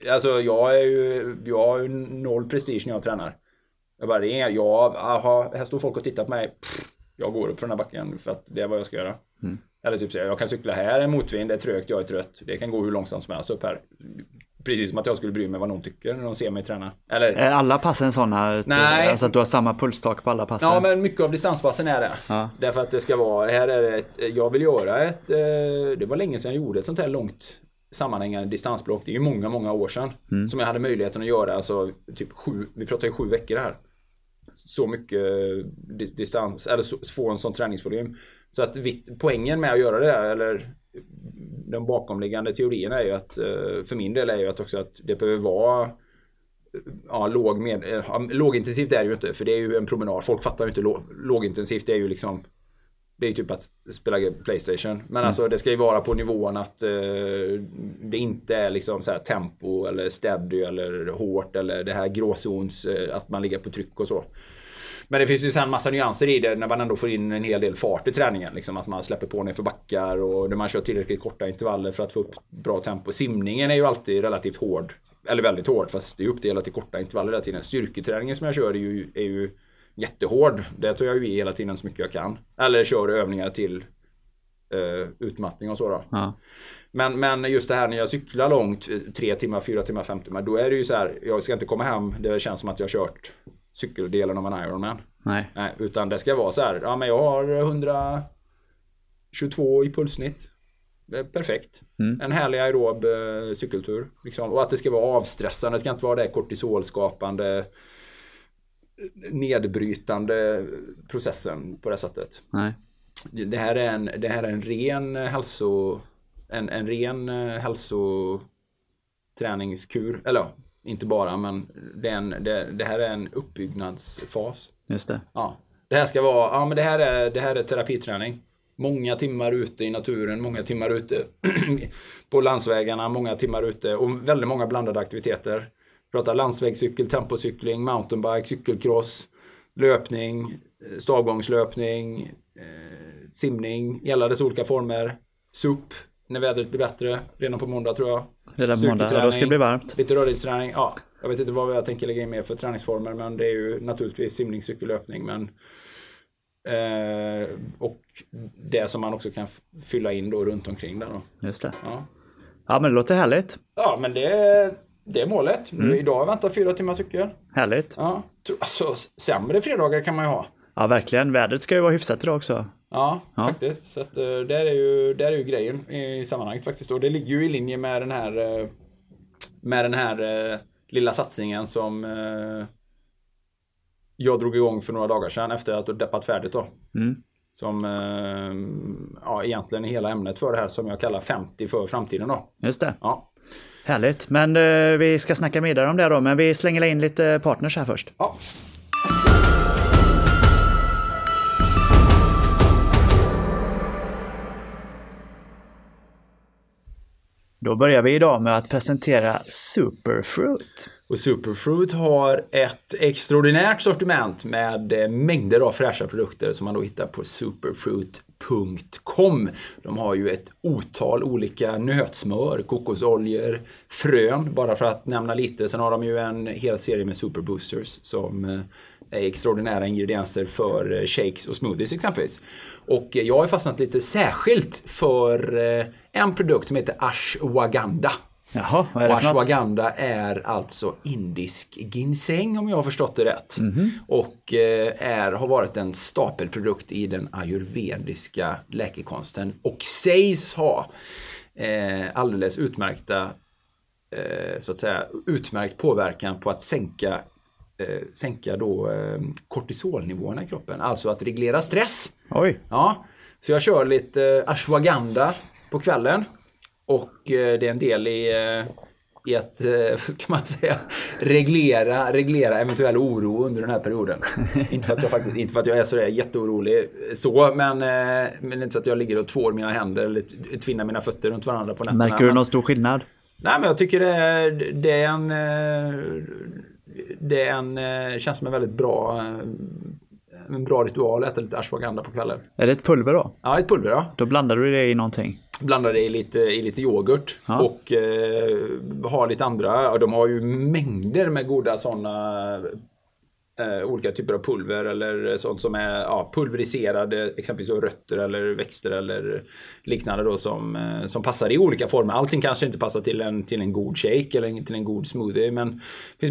har ju noll prestige när jag tränar. Här står folk och tittar på mig. Jag går upp från den här backen för att det är vad jag ska göra. Eller typ säga, jag kan cykla här, är motvind, det är trögt, jag är trött. Det kan gå hur långsamt som helst upp här. Precis som att jag skulle bry mig vad någon tycker när de ser mig träna. Eller?
Är alla passen sådana? Nej. Alltså att du har samma pulstak på alla passen?
Ja, men mycket av distanspassen är det. Ja. Därför att det ska vara, här är det jag vill göra det var länge sedan jag gjorde ett sånt här långt sammanhängande distansblock. Det är ju många, många år sedan som jag hade möjligheten att göra. Alltså typ vi pratar ju 7 veckor här. Så mycket distans, eller få en sån träningsvolym. Så att poängen med att göra det här, eller den bakomliggande teorin är ju att, för min del är ju att också att det behöver vara lågintensivt är det ju inte, för det är ju en promenad. Folk fattar ju inte lågintensivt, det är ju liksom, det är ju typ att spela PlayStation. Men alltså det ska ju vara på nivån att det inte är liksom så här tempo eller steady eller hårt eller det här gråzons, att man ligger på tryck och så. Men det finns ju sen massa nyanser i det när man ändå får in en hel del fart i träningen. Liksom att man släpper på ner för backar och när man kör tillräckligt korta intervaller för att få upp bra tempo. Simningen är ju alltid relativt hård, eller väldigt hård, fast det är uppdelat i korta intervaller hela tiden. Styrketräningen som jag kör är ju jättehård. Det tar jag ju i hela tiden så mycket jag kan. Eller kör övningar till utmattning och så då. Ja. Men just det här när jag cyklar långt, 3 timmar, 4 timmar, 5 timmar, då är det ju så här, jag ska inte komma hem, det känns som att jag har kört cykeldelen av en Ironman. Nej, utan det ska vara så här, ja men jag har 122 i pulssnitt. Det är perfekt. En härlig aerob cykeltur. Liksom. Och att det ska vara avstressande, det ska inte vara det kortisolskapande, nedbrytande processen på det sättet. Nej. Det här är en ren hälsoträningskur, eller inte bara, men det här är en uppbyggnadsfas.
Just det.
Ja. Det här ska vara, men det här är terapiträning. Många timmar ute i naturen, många timmar ute på landsvägarna, många timmar ute och väldigt många blandade aktiviteter. Prata landsvägscykel, tempocykling, mountainbike, cykelcross, löpning, stavgångslöpning, simning i alla dess olika former, SUP när vädret blir bättre, redan på måndag tror jag.
Redan på måndag, då ska det bli varmt.
Lite rörlighetsträning, ja. Jag vet inte vad jag tänker lägga in med för träningsformer, men det är ju naturligtvis simning, cykellöpning, men och det som man också kan fylla in då runt omkring där då.
Just det. Ja, men det låter härligt.
Ja, men det är målet. Idag väntar 4 timmar cykel.
Härligt.
Ja, alltså sämre fredagar kan man ju ha.
Ja, verkligen. Vädret ska ju vara hyfsat idag också.
Ja, faktiskt. Så att, där är ju grejen i sammanhanget faktiskt. Och det ligger ju i linje med den här lilla satsningen som jag drog igång för några dagar sedan efter att ha deppat färdigt då. Som egentligen är hela ämnet för det här som jag kallar 50 för framtiden då.
Just det.
Ja.
Härligt. Men vi ska snacka vidare om det då. Men vi slänger in lite partners här först.
Ja.
Då börjar vi idag med att presentera Superfruit.
Och Superfruit har ett extraordinärt sortiment med mängder av fräscha produkter som man då hittar på superfruit.com. De har ju ett otal olika nötsmör, kokosoljor, frön, bara för att nämna lite. Sen har de ju en hel serie med superboosters som är extraordinära ingredienser för shakes och smoothies exempelvis. Och jag har fastnat lite särskilt för en produkt som heter ashwagandha.
Jaha, vad är det för något?
Ashwagandha är alltså indisk ginseng om jag har förstått det rätt. Och har varit en stapelprodukt i den ayurvediska läkekonsten. Och sägs ha alldeles utmärkta, så att säga, utmärkt påverkan på att sänka då kortisolnivåerna i kroppen. Alltså att reglera stress.
Oj.
Ja, så jag kör lite ashwagandha på kvällen. Och det är en del i att, kan man säga, reglera eventuell oro under den här perioden. inte för att jag är så där jätteorolig så, men inte så att jag ligger och tvår mina händer eller tvinnar mina fötter runt varandra på nätterna.
Märker du någon stor skillnad?
Nej, men jag tycker det känns som en väldigt bra ritual att äta lite ashwagandha på kvällen.
Är det ett pulver då?
Ja, ett pulver, ja.
Då blandar du det i någonting?
Blandar det i lite yoghurt och har lite andra. Ja, de har ju mängder med goda sådana olika typer av pulver eller sånt som är pulveriserade, exempelvis rötter eller växter eller liknande då som passar i olika former. Allting kanske inte passar till en god shake eller till en god smoothie, men det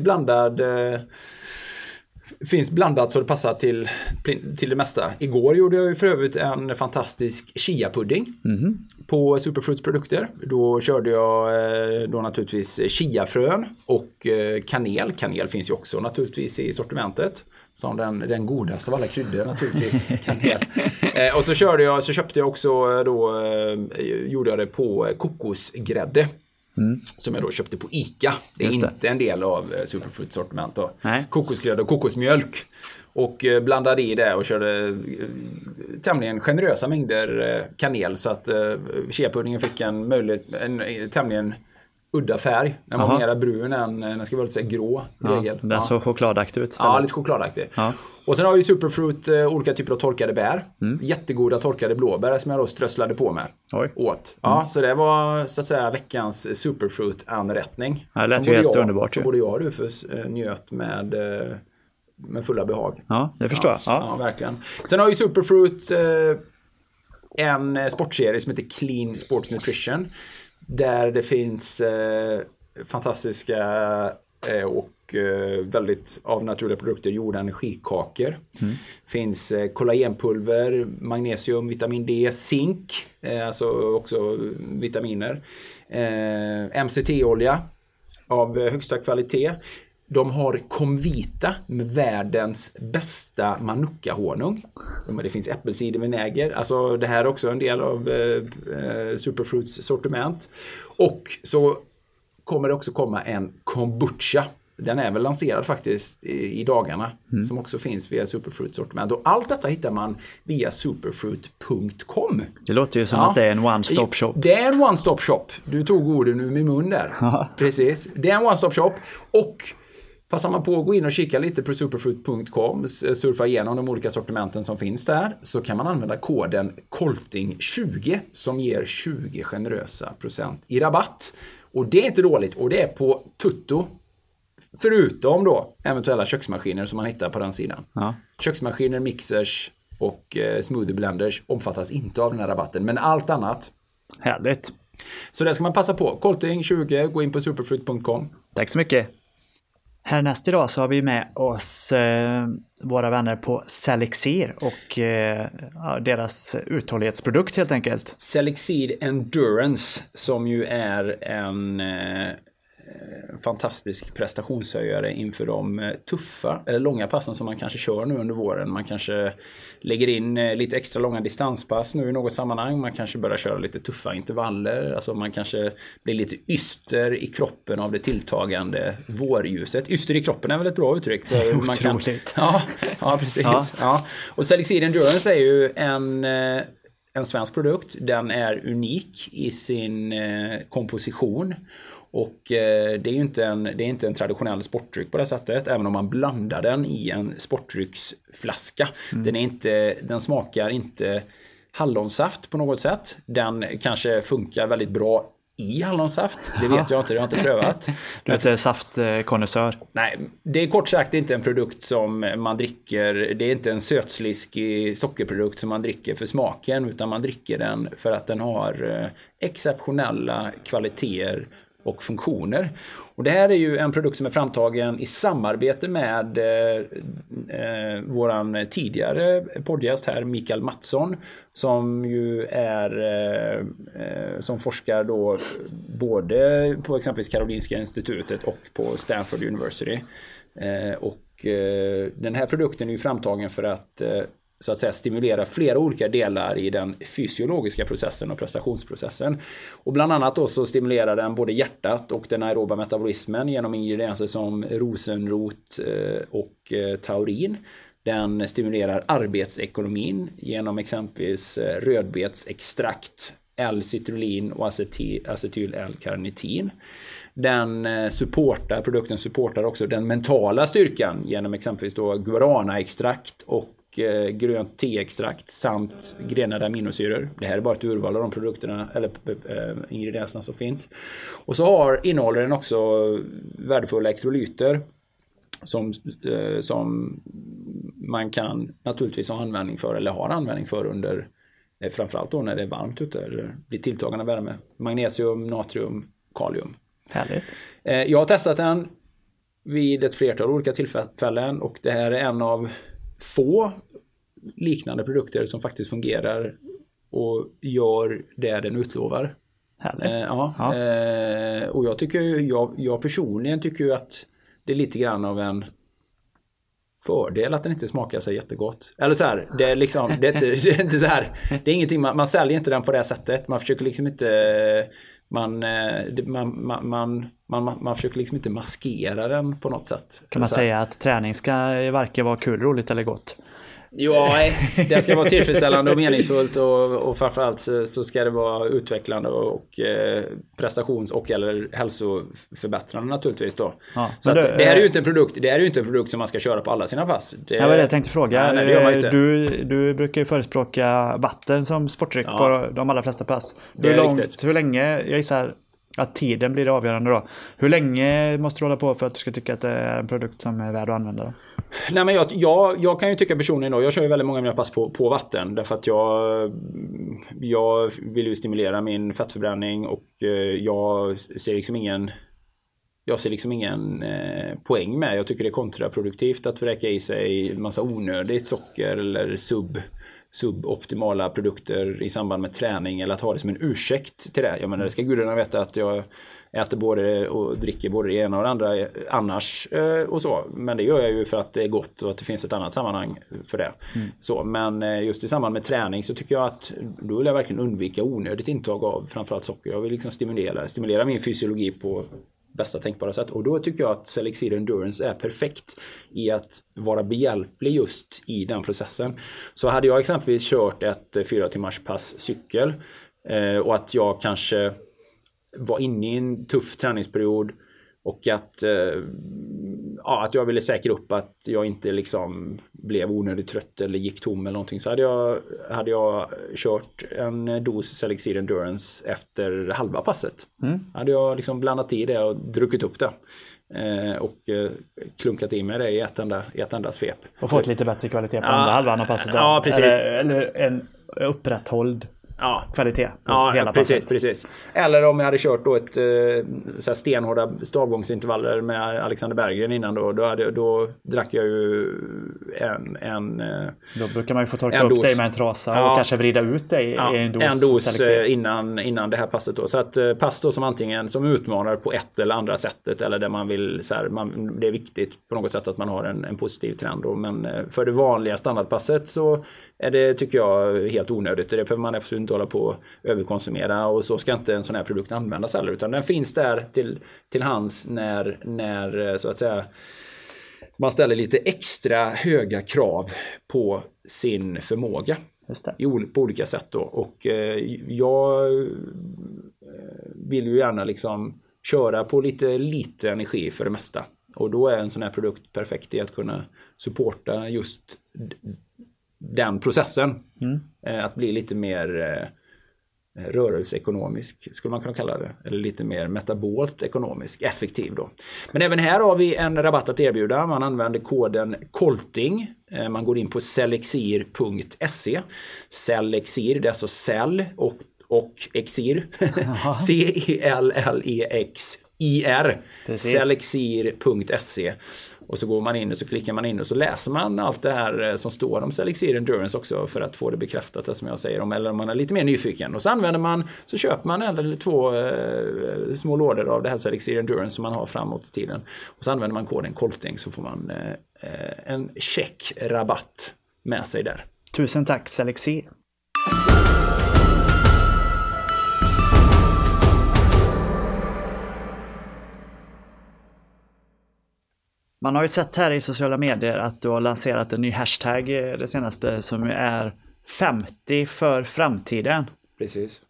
finns blandat så det passar till det mesta. Igår gjorde jag ju för övrigt en fantastisk chia-pudding på Superfruits produkter. Då körde jag då naturligtvis chiafrön och kanel. Kanel finns ju också naturligtvis i sortimentet. Som den godaste av alla kryddor naturligtvis, kanel. Och så köpte jag också då, gjorde jag det på kokosgrädde. Som jag då köpte på ICA. Det är inte en del av Superfruits sortiment då. Kokosgrädde och kokosmjölk. Och blandade i det och körde tämligen generösa mängder kanel så att chia-puddingen fick en tämligen udda färg. Den var mera brun än den ska vara lite så grå i regel.
Den såg chokladaktig ut istället.
Ja, lite chokladaktig. Ja. Och sen har vi Superfruit olika typer av torkade bär. Jättegoda torkade blåbär som jag då strösslade på med. Åt. Ja, så det var så att säga veckans Superfruit-anrättning.
Ja, det lät ju helt underbart.
Så både jag och Rufus njöt med fulla behag.
Ja, det förstår jag.
Ja, verkligen. Sen har ju Superfruit en sportserie som heter Clean Sports Nutrition. Där det finns fantastiska och väldigt av naturliga produkter gjorda energikakor. Finns kollagenpulver, magnesium, vitamin D, zink, alltså också vitaminer. MCT-olja av högsta kvalitet. De har Comvita med världens bästa manuka-honung. Det finns äppelcidervinäger. Alltså det här är också en del av Superfruits sortiment. Och så kommer det också komma en kombucha. Den är väl lanserad faktiskt i dagarna. Som också finns via Superfruits sortiment. Och allt detta hittar man via superfruit.com.
Det låter ju som att det är en one-stop shop.
Det är en one-stop shop. Du tog orden ur min mun där. Precis. Det är en one-stop shop. Och passar man på att gå in och kika lite på superfruit.com, surfa igenom de olika sortimenten som finns där, så kan man använda koden KOLTING20 som ger 20 generösa procent i rabatt. Och det är inte dåligt, och det är på tutto. Förutom då eventuella köksmaskiner som man hittar på den sidan. Köksmaskiner, mixers och smoothie blenders omfattas inte av den här rabatten, men allt annat.
Härligt.
Så det ska man passa på. KOLTING20, gå in på superfruit.com.
Tack så mycket. Härnäst idag så har vi med oss våra vänner på Selexir och deras uthållighetsprodukt helt enkelt.
Selexir Endurance som ju är en fantastisk prestationshöjare inför de tuffa eller långa passen som man kanske kör nu under våren. Man kanske lägger in lite extra långa distanspass nu i något sammanhang. Man kanske börjar köra lite tuffa intervaller. Alltså man kanske blir lite yster i kroppen av det tilltagande vårljuset. Yster i kroppen är väl ett bra uttryck. För man kan... Ja, precis. Ja. Och Selexir Endurance är ju en svensk produkt. Den är unik i sin komposition. Och det är inte en traditionell sportdryck på det sättet, även om man blandar den i en sportdrycksflaska. Den smakar inte hallonsaft på något sätt. Den kanske funkar väldigt bra i hallonsaft. Det vet jag inte, det har jag inte prövat.
Du är inte saftkonnässör.
Nej, det är kort sagt inte en produkt som man dricker. Det är inte en sötsliskig sockerprodukt som man dricker för smaken, utan man dricker den för att den har exceptionella kvaliteter och funktioner. Och det här är ju en produkt som är framtagen i samarbete med våran tidigare poddgäst här, Mikael Mattsson, som ju är som forskar då både på exempelvis Karolinska institutet och på Stanford University. Den här produkten är ju framtagen för att så att säga stimulera flera olika delar i den fysiologiska processen och prestationsprocessen. Och bland annat då så stimulerar den både hjärtat och den aeroba metabolismen genom ingredienser som rosenrot och taurin. Den stimulerar arbetsekonomin genom exempelvis rödbetsextrakt, L-citrullin och acetyl-L-karnitin. Produkten supportar också den mentala styrkan genom exempelvis då guaranaextrakt och grönt teextrakt samt grenade aminosyror. Det här är bara ett urval av de produkterna eller ingredienserna som finns. Och så innehåller den också värdefulla elektrolyter som man kan naturligtvis ha användning för eller har användning för under framförallt då när det är varmt ute eller blir tilltagande värme. Magnesium, natrium, kalium.
Härligt.
Jag har testat den vid ett flertal olika tillfällen och det här är en av få liknande produkter som faktiskt fungerar och gör det den utlovar.
Härligt.
Och jag personligen tycker ju att det är lite grann av en fördel att den inte smakar så jättegott. Eller så här, det är liksom det är inte så här, det är ingenting man säljer inte den på det sättet. Man försöker liksom inte man försöker liksom inte maskera den på något sätt.
Kan man säga att träning ska varken vara kul, roligt eller gott?
Ja, det ska vara tillfredsställande och meningsfullt och framförallt så ska det vara utvecklande och prestations- och eller hälsoförbättrande naturligtvis då. Ja, så det här är ju inte en produkt som man ska köra på alla sina pass.
Det var det jag tänkte fråga. Nej, det gör man inte. Du brukar ju förespråka vatten som sportdryck på de allra flesta pass. Hur länge, jag gissar att tiden blir det avgörande då. Hur länge måste du hålla på för att du ska tycka att det är en produkt som är värd att använda då?
Nej, men jag kan ju tycka personligen då, jag kör ju väldigt många av mina pass på vatten därför att jag vill ju stimulera min fettförbränning och jag ser liksom ingen poäng med. Jag tycker det är kontraproduktivt att vräka i sig massa onödigt socker eller suboptimala produkter i samband med träning eller att ha det som en ursäkt till det. Jag menar, det ska gudarna veta att jag äter både och dricker både det ena och det andra annars och så. Men det gör jag ju för att det är gott och att det finns ett annat sammanhang för det. Så, men just i samband med träning så tycker jag att då vill jag verkligen undvika onödigt intag av framförallt socker. Jag vill liksom stimulera min fysiologi på bästa tänkbara sätt. Och då tycker jag att Selexir Endurance är perfekt i att vara behjälplig just i den processen. Så hade jag exempelvis kört ett 4 timmars pass cykel och att jag kanske var inne i en tuff träningsperiod och att jag ville säkra upp att jag inte liksom blev onödigt trött eller gick tom eller någonting, så hade jag kört en dos Selexir Endurance efter halva passet. Hade jag liksom blandat i det och druckit upp det och klunkat i mig det i ett enda svep.
Och fått lite bättre kvalitet på andra halvan av passet.
Ja, precis.
Eller en upprätthålld kvalitet.
Hela precis. Eller om jag hade kört då ett så här stenhårda stavgångsintervaller med Alexander Berggren innan då drack jag ju
då brukar man ju få torka upp dig med en trasa och kanske vrida ut dig i en dos
innan det här passet då. Så att pass då som antingen som utmanar på ett eller andra sättet eller där man vill så här, det är viktigt på något sätt att man har en positiv trend då. Men för det vanliga standardpasset så är det, tycker jag, helt onödigt. Det behöver man absolut inte hålla på att överkonsumera och så ska inte en sån här produkt användas heller, utan den finns där till hands när så att säga man ställer lite extra höga krav på sin förmåga.
Just det.
På olika sätt då. Och jag vill ju gärna liksom köra på lite energi för det mesta. Och då är en sån här produkt perfekt i att kunna supporta just den processen. Att bli lite mer rörelseekonomisk skulle man kunna kalla det. Eller lite mer metabolt ekonomisk, effektiv då. Men även här har vi en rabatt att erbjuda. Man använder koden KOLTING. Man går in på cellexir.se. Cellexir, det är alltså cell och exir. CELLEXIR. Cellexir.se. Och så går man in och så klickar man in och så läser man allt det här som står om Cellexir Endurance också för att få det bekräftat, det som jag säger om, eller om man är lite mer nyfiken. Och så så köper man en eller 2 små lådor av det här Cellexir Endurance som man har framåt i tiden. Och så använder man koden KOLTING så får man en check rabatt med sig där.
Tusen tack Cellexir. Man har ju sett här i sociala medier att du har lanserat en ny hashtag det senaste som är 50 för framtiden.
Precis.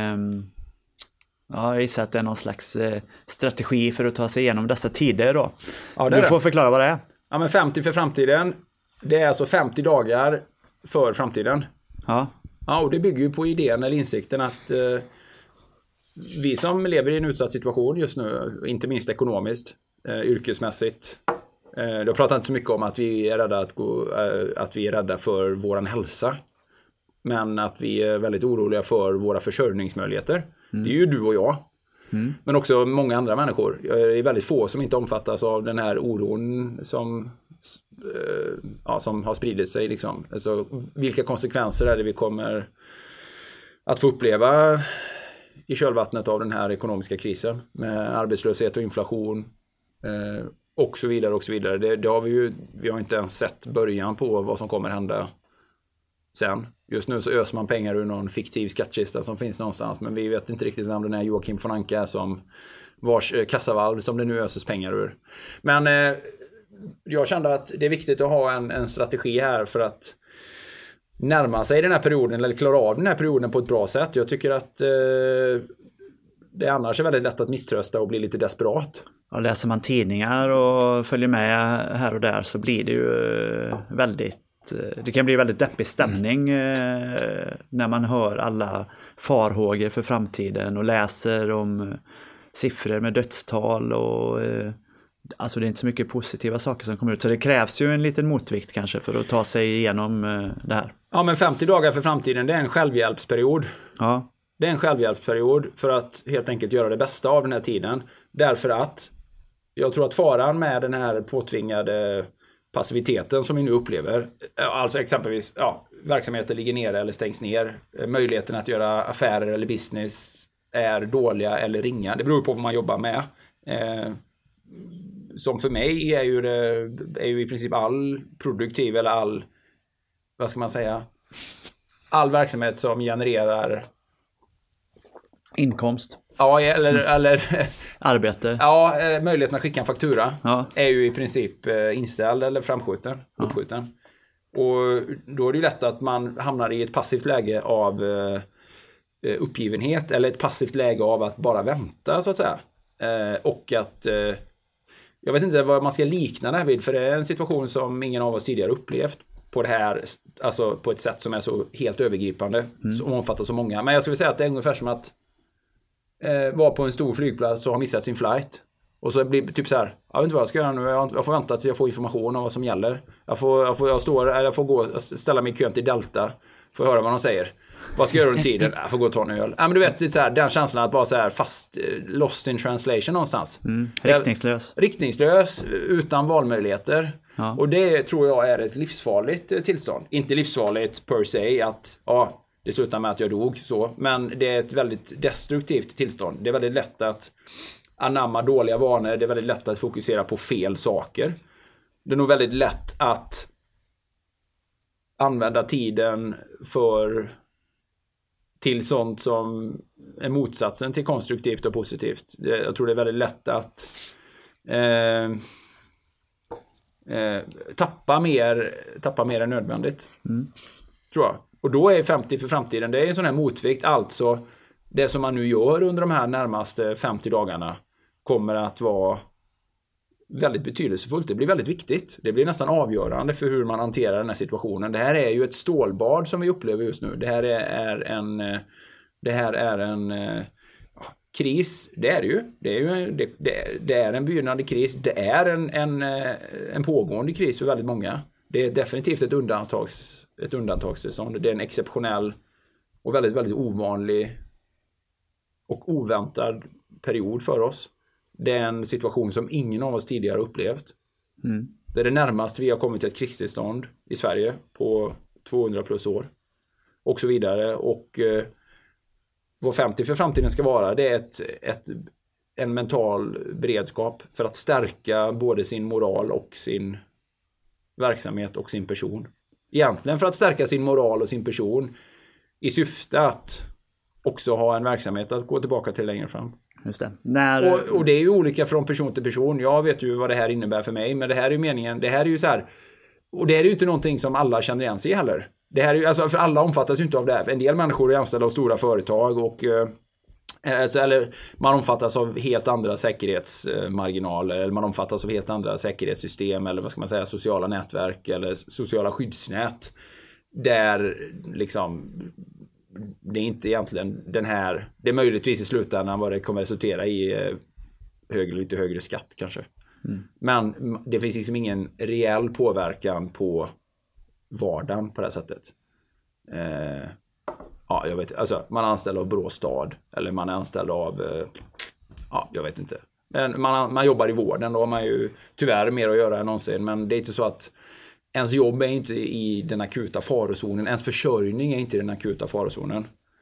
Jag gissar att det är någon slags strategi för att ta sig igenom dessa tider då.
Ja,
du får förklara vad det är.
Ja, men 50 för framtiden, det är alltså 50 dagar för framtiden.
Ja.
Ja, och det bygger ju på idén eller insikten att vi som lever i en utsatt situation just nu, inte minst ekonomiskt, yrkesmässigt. Jag pratar inte så mycket om att vi är rädda för våran hälsa. Men att vi är väldigt oroliga för våra försörjningsmöjligheter. Det är ju du och jag. Men också många andra människor. Det är väldigt få som inte omfattas av den här oron som har spridit sig. Liksom. Alltså, vilka konsekvenser är det vi kommer att få uppleva i kölvattnet av den här ekonomiska krisen? Med arbetslöshet och inflation. Och så vidare och så vidare. Det har vi har inte ens sett början på vad som kommer hända sen. Just nu så öser man pengar ur någon fiktiv skattkista som finns någonstans. Men vi vet inte riktigt vem den är Joakim von Anka är som vars kassavalv som det nu öses pengar ur. Men jag kände att det är viktigt att ha en strategi här för att närma sig den här perioden eller klara av den här perioden på ett bra sätt. Jag tycker att det annars är väldigt lätt att misströsta och bli lite desperat.
Och läser man tidningar och följer med här och där så blir det ju det kan bli väldigt deppig stämning när man hör alla farhågor för framtiden och läser om siffror med dödstal och alltså det är inte så mycket positiva saker som kommer ut. Så det krävs ju en liten motvikt kanske för att ta sig igenom det här.
Ja, men 50 dagar för framtiden, det är en självhjälpsperiod.
Ja.
Det är en självhjälpsperiod för att helt enkelt göra det bästa av den här tiden. Därför att jag tror att faran med den här påtvingade passiviteten som vi nu upplever, alltså exempelvis verksamheter ligger nere eller stängs ner, möjligheten att göra affärer eller business är dåliga eller ringa. Det beror på vad man jobbar med. Som för mig är ju i princip all produktiv eller all, vad ska man säga, all verksamhet som genererar
inkomst.
Ja, eller
arbete.
Ja, möjligheten att skicka en faktura är ju i princip inställd eller uppskjuten. Och då är det ju lätt att man hamnar i ett passivt läge av uppgivenhet eller ett passivt läge av att bara vänta så att säga. Och att jag vet inte vad man ska likna det här vid, för det är en situation som ingen av oss tidigare upplevt på det här, alltså på ett sätt som är så helt övergripande, som omfattar så många. Men jag skulle säga att det är ungefär som att vara på en stor flygplats och ha missat sin flight. Och så blir det typ så här, jag vet inte vad jag ska göra nu, jag får vänta tills jag får information om vad som gäller. Jag får gå och ställa mig i kön till Delta, får höra vad de säger. Vad ska jag göra under tiden? Jag får gå och ta en öl. Men du vet, så här, den känslan att bara så här fast lost in translation någonstans. Riktningslös, utan valmöjligheter. Ja. Och det tror jag är ett livsfarligt tillstånd. Inte livsfarligt per se att det slutar med att jag dog så, men det är ett väldigt destruktivt tillstånd. Det är väldigt lätt att anamma dåliga vanor, det är väldigt lätt att fokusera på fel saker. Det är nog väldigt lätt att använda tiden till sånt som är motsatsen till konstruktivt och positivt. Jag tror det är väldigt lätt att tappa mer än nödvändigt. Tror jag. Och då är 50 för framtiden, det är en sån här motvikt. Alltså det som man nu gör under de här närmaste 50 dagarna, kommer att vara väldigt betydelsefullt. Det blir väldigt viktigt. Det blir nästan avgörande för hur man hanterar den här situationen. Det här är ju ett stålbad som vi upplever just nu. Det här är en kris. Det är det ju. Det är en begynnande kris. Det är en pågående kris för väldigt många. Det är definitivt ett undantagstillstånd. Det är en exceptionell och väldigt, väldigt ovanlig och oväntad period för oss. Det är en situation som ingen av oss tidigare upplevt. Det är det närmaste vi har kommit till ett krigstillstånd i Sverige på 200 plus år. Och så vidare. Och vad 50 för framtiden ska vara, det är en mental beredskap för att stärka både sin moral och sin verksamhet och sin person. Egentligen för att stärka sin moral och sin person i syfte att också ha en verksamhet att gå tillbaka till längre fram.
Just det.
Och det är ju olika från person till person. Jag vet ju vad det här innebär för mig, men det här är ju meningen. Det här är ju så här, och det här är ju inte någonting som alla känner igen sig i heller. Det här är ju, alltså för alla omfattas ju inte av det här. En del människor är anställda av stora företag och eller man omfattas av helt andra säkerhetsmarginaler, eller man omfattas av helt andra säkerhetssystem, eller vad ska man säga, sociala nätverk eller sociala skyddsnät, där liksom det är inte egentligen den här, det är möjligtvis i slutändan vad det kommer resultera i lite högre skatt kanske. Men det finns liksom ingen reell påverkan på vardagen på det här sättet. Ja, jag vet, alltså man är anställd av Borås stad, eller man är anställd av jag vet inte. Men man jobbar i vården, då har man ju tyvärr mer att göra än någonsin, men det är inte så att ens jobb är inte i den akuta farozonen, ens försörjning är inte i den akuta farozonen.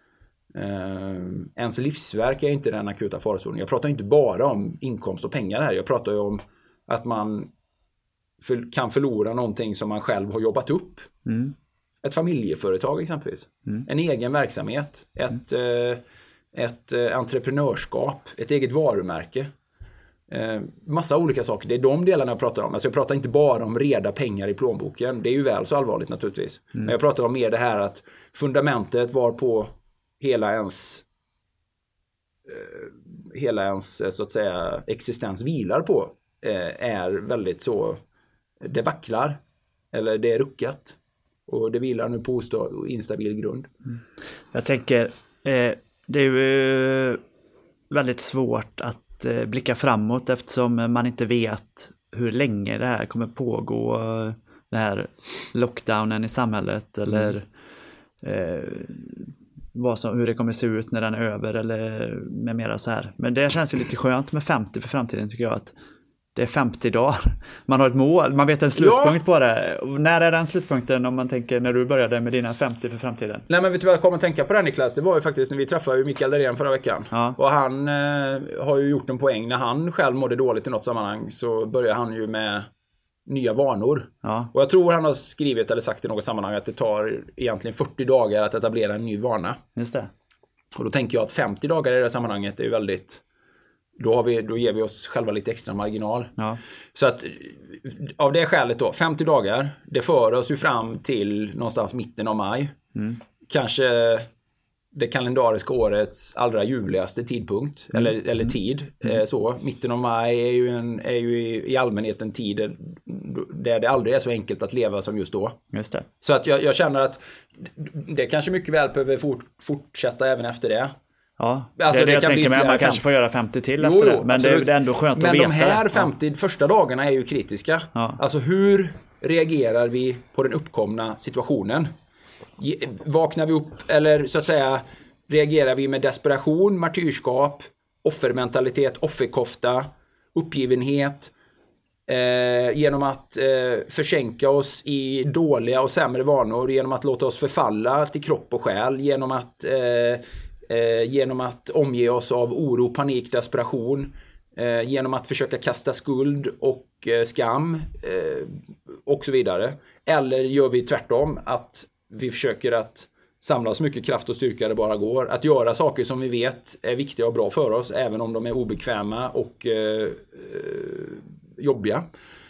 Ens livsverk är inte i den akuta farozonen. Jag pratar inte bara om inkomst och pengar här, jag pratar ju om att man kan förlora någonting som man själv har jobbat upp. Ett familjeföretag exempelvis. En egen verksamhet. Ett entreprenörskap. Ett eget varumärke. Massa olika saker. Det är de delarna jag pratar om. Alltså jag pratar inte bara om reda pengar i plånboken. Det är ju väl så allvarligt naturligtvis. Men jag pratar om mer det här att fundamentet var på hela ens så att säga existens vilar på är väldigt så, det vacklar eller det är ruckat. Och det vilar nu på instabil grund.
Jag tänker, det är ju väldigt svårt att blicka framåt eftersom man inte vet hur länge det här kommer pågå, den här lockdownen i samhället eller hur det kommer se ut när den är över eller med mera så här. Men det känns ju lite skönt med 50 för framtiden tycker jag, att det är 50 dagar. Man har ett mål, man vet en slutpunkt på det. När är den slutpunkten om man tänker när du började med dina 50 för framtiden?
Nej, men vet du vad jag kommer att tänka på det, Niklas? Det var ju faktiskt när vi träffade Mikael Dahlén förra veckan. Ja. Och han har ju gjort en poäng. När han själv mådde dåligt i något sammanhang så började han ju med nya vanor. Ja. Och jag tror han har skrivit eller sagt i något sammanhang att det tar egentligen 40 dagar att etablera en ny vana.
Just det.
Och då tänker jag att 50 dagar i det här sammanhanget är ju väldigt... Då ger vi oss själva lite extra marginal. Ja. Så att av det skälet då, 50 dagar, det för oss ju fram till någonstans mitten av maj. Kanske det kalendariska årets allra ljuvligaste tidpunkt eller tid. Så mitten av maj är ju i allmänhet en tid där det aldrig är så enkelt att leva som just då.
Just det.
Så att jag känner att det kanske mycket väl behöver fortsätta även efter det.
Ja, alltså det jag tänker mig, man kanske får göra 50 till efter det. Men absolut. Det är ändå skönt att veta.
Men de här 50 första dagarna är ju kritiska. Ja. Alltså hur reagerar vi på den uppkomna situationen? Vaknar vi upp eller så att säga reagerar vi med desperation, martyrskap, offermentalitet, offerkofta, uppgivenhet genom att försänka oss i dåliga och sämre vanor, genom att låta oss förfalla till kropp och själ, genom att omge oss av oro, panik, desperation, genom att försöka kasta skuld och skam och så vidare. Eller gör vi tvärtom, att vi försöker att samla så mycket kraft och styrka det bara går, att göra saker som vi vet är viktiga och bra för oss, även om de är obekväma och jobbiga.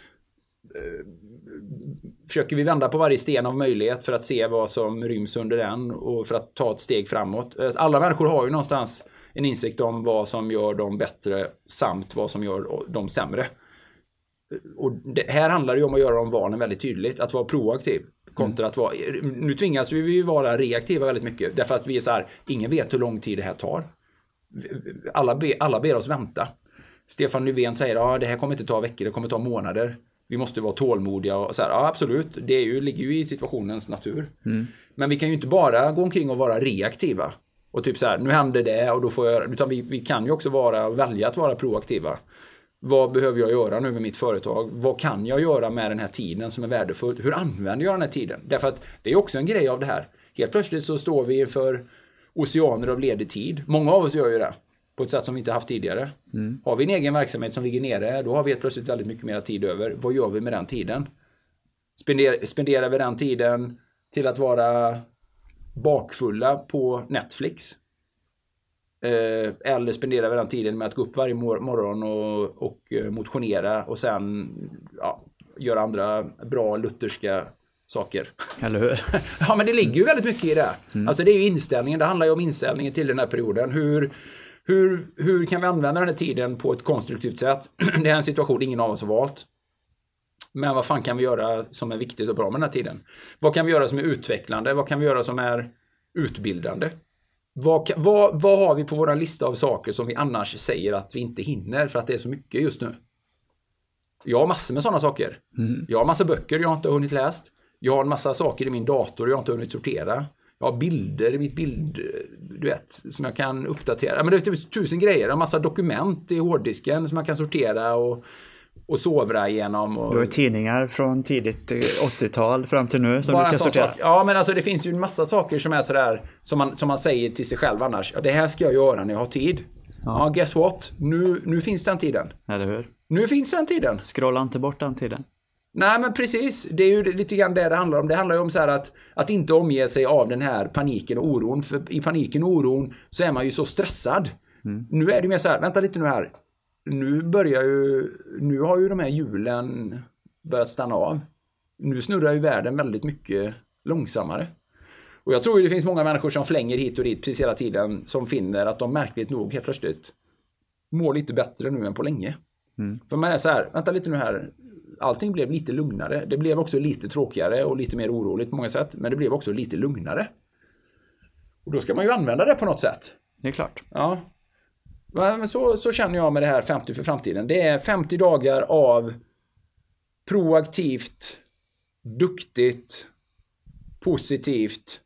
Försöker vi vända på varje sten av möjlighet för att se vad som ryms under den och för att ta ett steg framåt. Alla människor har ju någonstans en insikt om vad som gör dem bättre samt vad som gör dem sämre. Och det här handlar det ju om att göra de valen väldigt tydligt. Att vara proaktiv kontra att vara... Nu tvingas vi ju vara reaktiva väldigt mycket. Därför att vi är så här, ingen vet hur lång tid det här tar. Alla ber oss vänta. Stefan Löfven säger, det här kommer inte ta veckor, det kommer ta månader. Vi måste vara tålmodiga och så här, absolut. Det ligger ju i situationens natur. Men vi kan ju inte bara gå omkring och vara reaktiva. Och typ så här, nu händer det och då får jag... Utan vi kan ju också välja att vara proaktiva. Vad behöver jag göra nu med mitt företag? Vad kan jag göra med den här tiden som är värdefull? Hur använder jag den här tiden? Därför att det är också en grej av det här. Helt plötsligt så står vi inför oceaner av ledig tid. Många av oss gör ju det på ett sätt som vi inte haft tidigare. Har vi en egen verksamhet som ligger nere, då har vi helt plötsligt väldigt mycket mer tid över. Vad gör vi med den tiden? Spenderar vi den tiden till att vara bakfulla på Netflix? Eller spenderar vi den tiden med att gå upp varje morgon och motionera och sen göra andra bra lutherska saker.
Eller hur?
Ja, men det ligger ju väldigt mycket i det. Alltså det är ju inställningen, det handlar ju om inställningen till den här perioden. Hur kan vi använda den här tiden på ett konstruktivt sätt? Det är en situation ingen av oss har valt. Men vad fan kan vi göra som är viktigt och bra med den här tiden? Vad kan vi göra som är utvecklande? Vad kan vi göra som är utbildande? Vad har vi på vår lista av saker som vi annars säger att vi inte hinner för att det är så mycket just nu? Jag har massor med sådana saker. Jag har massa böcker jag inte har hunnit läst. Jag har en massa saker i min dator jag inte har hunnit sortera. Jag har bilder i mitt som jag kan uppdatera. Men det är 1000 grejer. Jag har massa dokument i hårddisken som man kan sortera och sovra igenom.
Du har tidningar från tidigt 80-tal fram till nu som du kan sortera.
Ja, men alltså det finns ju en massa saker som är sådär som man säger till sig själv annars. Ja, det här ska jag göra när jag har tid. Ja, guess what? Nu finns den tiden.
Eller hur?
Nu finns den tiden.
Scrolla inte bort den tiden.
Nej, men precis. Det är ju lite grann det handlar om. Det handlar ju om så här att inte omge sig av den här paniken och oron. För i paniken och oron så är man ju så stressad. Nu är det mer så här, vänta lite nu här. Nu har ju de här hjulen börjat stanna av. Nu snurrar ju världen väldigt mycket långsammare. Och jag tror ju det finns många människor som flänger hit och dit precis hela tiden som finner att de märkligt nog helt plötsligt mår lite bättre nu än på länge. För man är så här, vänta lite nu här. Allting blev lite lugnare. Det blev också lite tråkigare och lite mer oroligt på många sätt. Men det blev också lite lugnare. Och då ska man ju använda det på något sätt.
Det är klart.
Ja. Men så känner jag med det här 50 för framtiden. Det är 50 dagar av proaktivt, duktigt, positivt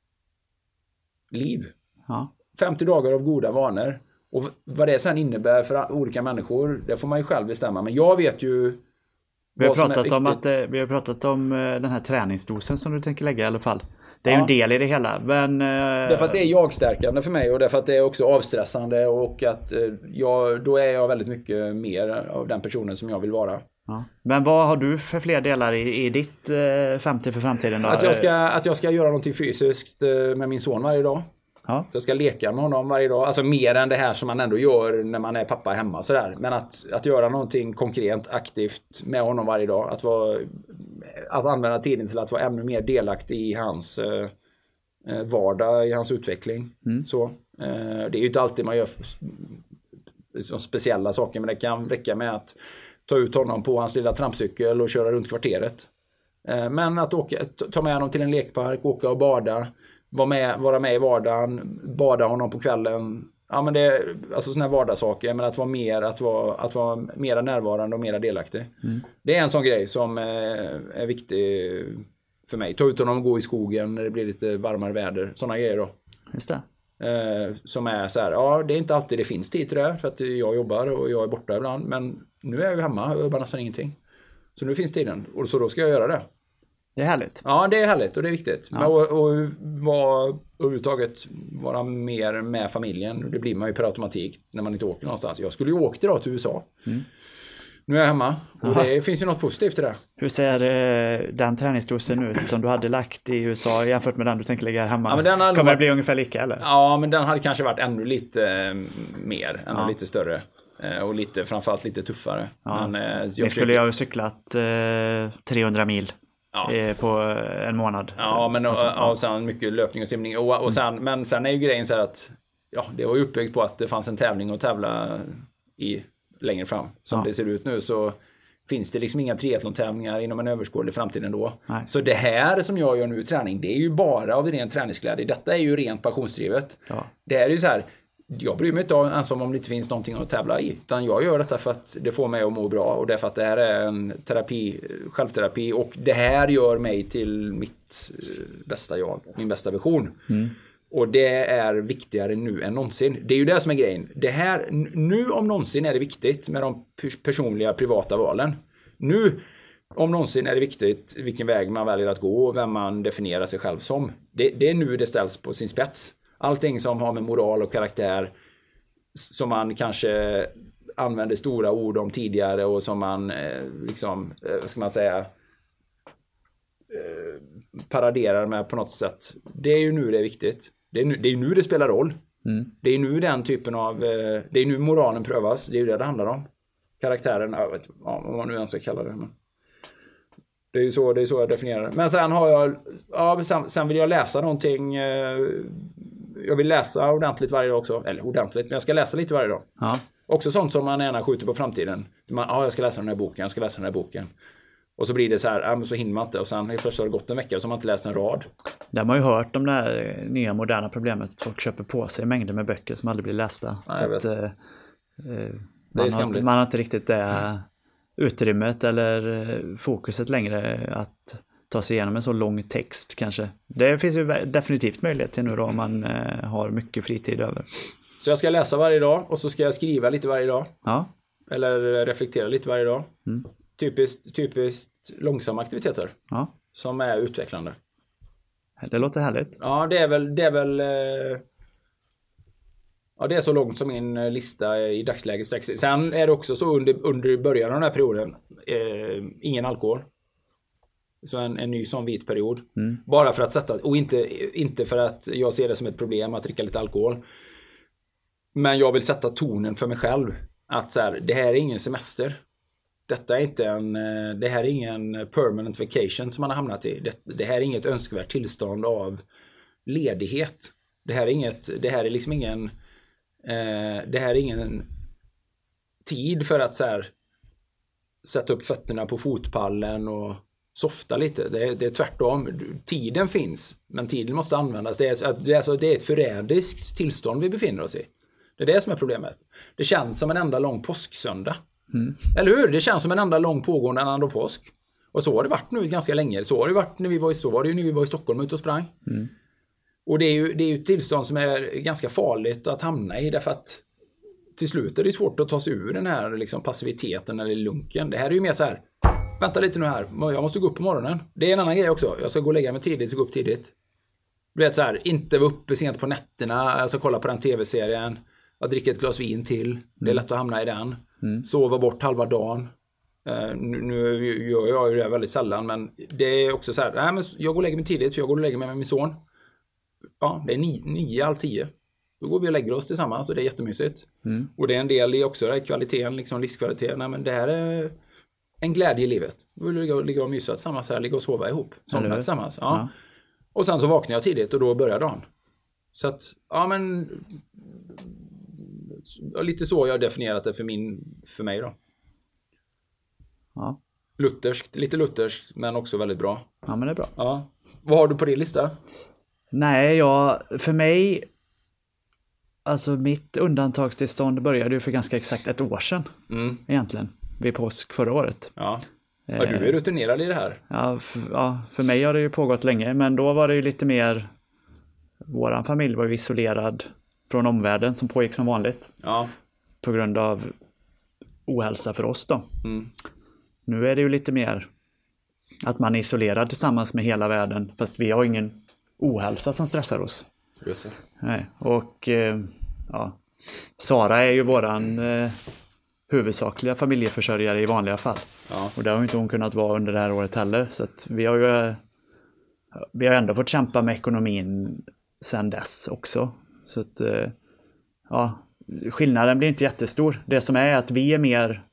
liv.
Ja.
50 dagar av goda vanor. Och vad det sen innebär för olika människor, det får man ju själv bestämma. Men jag vet ju...
Vi har pratat om den här träningsdosen som du tänker lägga i alla fall. Det är ju en del i det hela. Men,
därför att det är jagstärkande för mig och därför att det är också avstressande och att då är jag väldigt mycket mer av den personen som jag vill vara.
Ja. Men vad har du för fler delar i ditt 50 för framtiden då?
Att jag ska göra någonting fysiskt med min son varje dag.
Ja.
Jag ska leka med honom varje dag. Alltså mer än det här som man ändå gör när man är pappa hemma. Sådär. Men att göra någonting konkret, aktivt med honom varje dag. Att använda tiden till att vara ännu mer delaktig i hans vardag, i hans utveckling. Så, det är ju inte alltid man gör speciella saker. Men det kan räcka med att ta ut honom på hans lilla trampcykel och köra runt kvarteret. Men att ta med honom till en lekpark, åka och bada. Vara med i vardagen, bada honom på kvällen. Ja, men det är alltså såna här vardagssaker, men att vara mer närvarande och mer delaktig. Det är en sån grej som är viktig för mig. Ta ut honom och gå i skogen när det blir lite varmare väder. Såna grejer då.
Just det.
Som är så här, ja, det är inte alltid det finns tid till det för att jag jobbar och jag är borta ibland, men nu är jag ju hemma och jobbar nästan ingenting. Så nu finns tiden och så då ska jag göra det.
Det är härligt.
Ja, det är härligt och det är viktigt.
Ja.
Och överhuvudtaget vara mer med familjen. Det blir man ju per automatik när man inte åker någonstans. Jag skulle ju åka idag till USA. Nu är jag hemma. Och det finns ju något positivt i det.
Hur ser den träningsdosen ut som du hade lagt i USA jämfört med den du tänker lägga här hemma?
Ja, men
kommer det bli ungefär lika eller?
Ja, men den hade kanske varit ännu lite mer. Ännu lite större. Och framförallt lite tuffare.
Ja. Men, skulle jag ha cyklat 300 mil. Ja. På en månad.
Ja, men och sen mycket löpning och simning. Men sen är ju grejen så här att det var ju uppbyggt på att det fanns en tävling att tävla i längre fram. Som det ser ut nu så finns det liksom inga triathlon-tävlingar inom en överskådlig framtiden då.
Nej.
Så det här som jag gör nu i träning, det är ju bara av ren träningsglädje. Detta är ju rent passionsdrivet. Ja. Det här är ju så här, jag bryr mig inte ens om det inte finns någonting att tävla i. Utan jag gör detta för att det får mig att må bra. Och därför att det här är en självterapi. Och det här gör mig till mitt bästa jag. Min bästa version. Mm. Och det är viktigare nu än någonsin. Det är ju det som är grejen. Det här, nu om någonsin är det viktigt med de personliga privata valen. Nu om någonsin är det viktigt vilken väg man väljer att gå och vem man definierar sig själv som. Det är nu det ställs på sin spets. Allting som har med moral och karaktär som man kanske använde stora ord om tidigare och som man liksom, ska man säga, paraderar med på något sätt. Det är ju nu det är viktigt. Det är nu det spelar roll. Mm. Det är nu den typen av, det är nu moralen prövas. Det är ju det handlar om. Karaktären, vad man nu ens ska kalla det. Men det är ju så jag definierar det. Men sen har jag, sen vill jag läsa någonting. Jag vill läsa ordentligt varje dag också. Eller ordentligt, men jag ska läsa lite varje dag. Ja. Också sånt som man gärna skjuter på framtiden. Jag ska läsa den här boken, Och så blir det så här, men så hinner man inte. Och sen plötsligt har det gått en vecka och så har man inte läst en rad.
Det har man ju hört om det här nya moderna problemet. Att folk köper på sig mängder med böcker som aldrig blir lästa. Man har inte riktigt det utrymmet eller fokuset längre att ta sig igenom en så lång text kanske. Det finns ju definitivt möjlighet till nu då om man har mycket fritid över.
Så jag ska läsa varje dag och så ska jag skriva lite varje dag.
Ja.
Eller reflektera lite varje dag. Mm. Typiskt långsamma aktiviteter. Ja. Som är utvecklande.
Det låter härligt.
Ja, det är väl det är så långt som min lista i dagsläget sträcker sig. Sen är det också så under början av den här perioden ingen alkohol. Så en ny sån vit period. Mm. Bara för att sätta, och inte för att jag ser det som ett problem att dricka lite alkohol. Men jag vill sätta tonen för mig själv. Att så här, det här är ingen semester. Det här är ingen permanent vacation som man har hamnat i. Det här är inget önskvärt tillstånd av ledighet. Det här är ingen tid för att så här, sätta upp fötterna på fotpallen och softa lite. Det är tvärtom. Tiden finns, men tiden måste användas. Det är ett förrädiskt tillstånd vi befinner oss i. Det är det som är problemet. Det känns som en enda lång påsksöndag. Mm. Eller hur? Det känns som en enda lång pågående andra påsk. Och så har det varit nu ganska länge. Så har det varit när vi var i Stockholm ute och sprang. Mm. Och det är ju ett tillstånd som är ganska farligt att hamna i. Därför att till slut är det svårt att ta sig ur den här liksom, passiviteten eller lunken. Det här är ju mer så här, vänta lite nu här. Jag måste gå upp på morgonen. Det är en annan grej också. Jag ska gå och lägga mig tidigt och gå upp tidigt. Det är så här, inte vara uppe sent på nätterna. Jag ska kolla på den tv-serien. Jag dricker ett glas vin till. Det är lätt att hamna i den. Mm. Sova bort halva dagen. Nu gör jag ju det väldigt sällan. Men det är också så här. Men jag går och lägger mig tidigt. Så jag går och lägger mig med min son. Ja, det är 9:30. Då går vi och lägger oss tillsammans. Och det är jättemysigt. Mm. Och det är en del i också. Det är kvaliteten, liksom livskvaliteten. Nej, men det här är en glädje i livet. Vi vill ligga och mysa tillsammans här. Ligga och sova ihop. Somna tillsammans. Ja. Och sen så vaknar jag tidigt. Och då börjar dagen. Så att, ja men... lite så jag har definierat det för mig då. Ja. Lite lutherskt men också väldigt bra.
Ja, men det är bra.
Ja. Vad har du på din lista?
Nej, för mig alltså mitt undantagstillstånd började ju för ganska exakt ett år sedan. Egentligen, vid påsk förra året.
Ja. Du är rutinerad i det här.
Ja, för mig har det ju pågått länge, men då var det ju lite mer våran familj var ju isolerad från omvärlden som pågick som vanligt. Ja. På grund av ohälsa för oss då. Mm. Nu är det ju lite mer att man är isolerad tillsammans med hela världen. Fast vi har ingen ohälsa som stressar oss.
Just det.
Nej. Och Sara är ju våran huvudsakliga familjeförsörjare i vanliga fall. Ja. Och det har inte hon kunnat vara under det här året heller. Så att vi har ändå fått kämpa med ekonomin sedan dess också. Så att, skillnaden blir inte jättestor. Det som är att vi är mer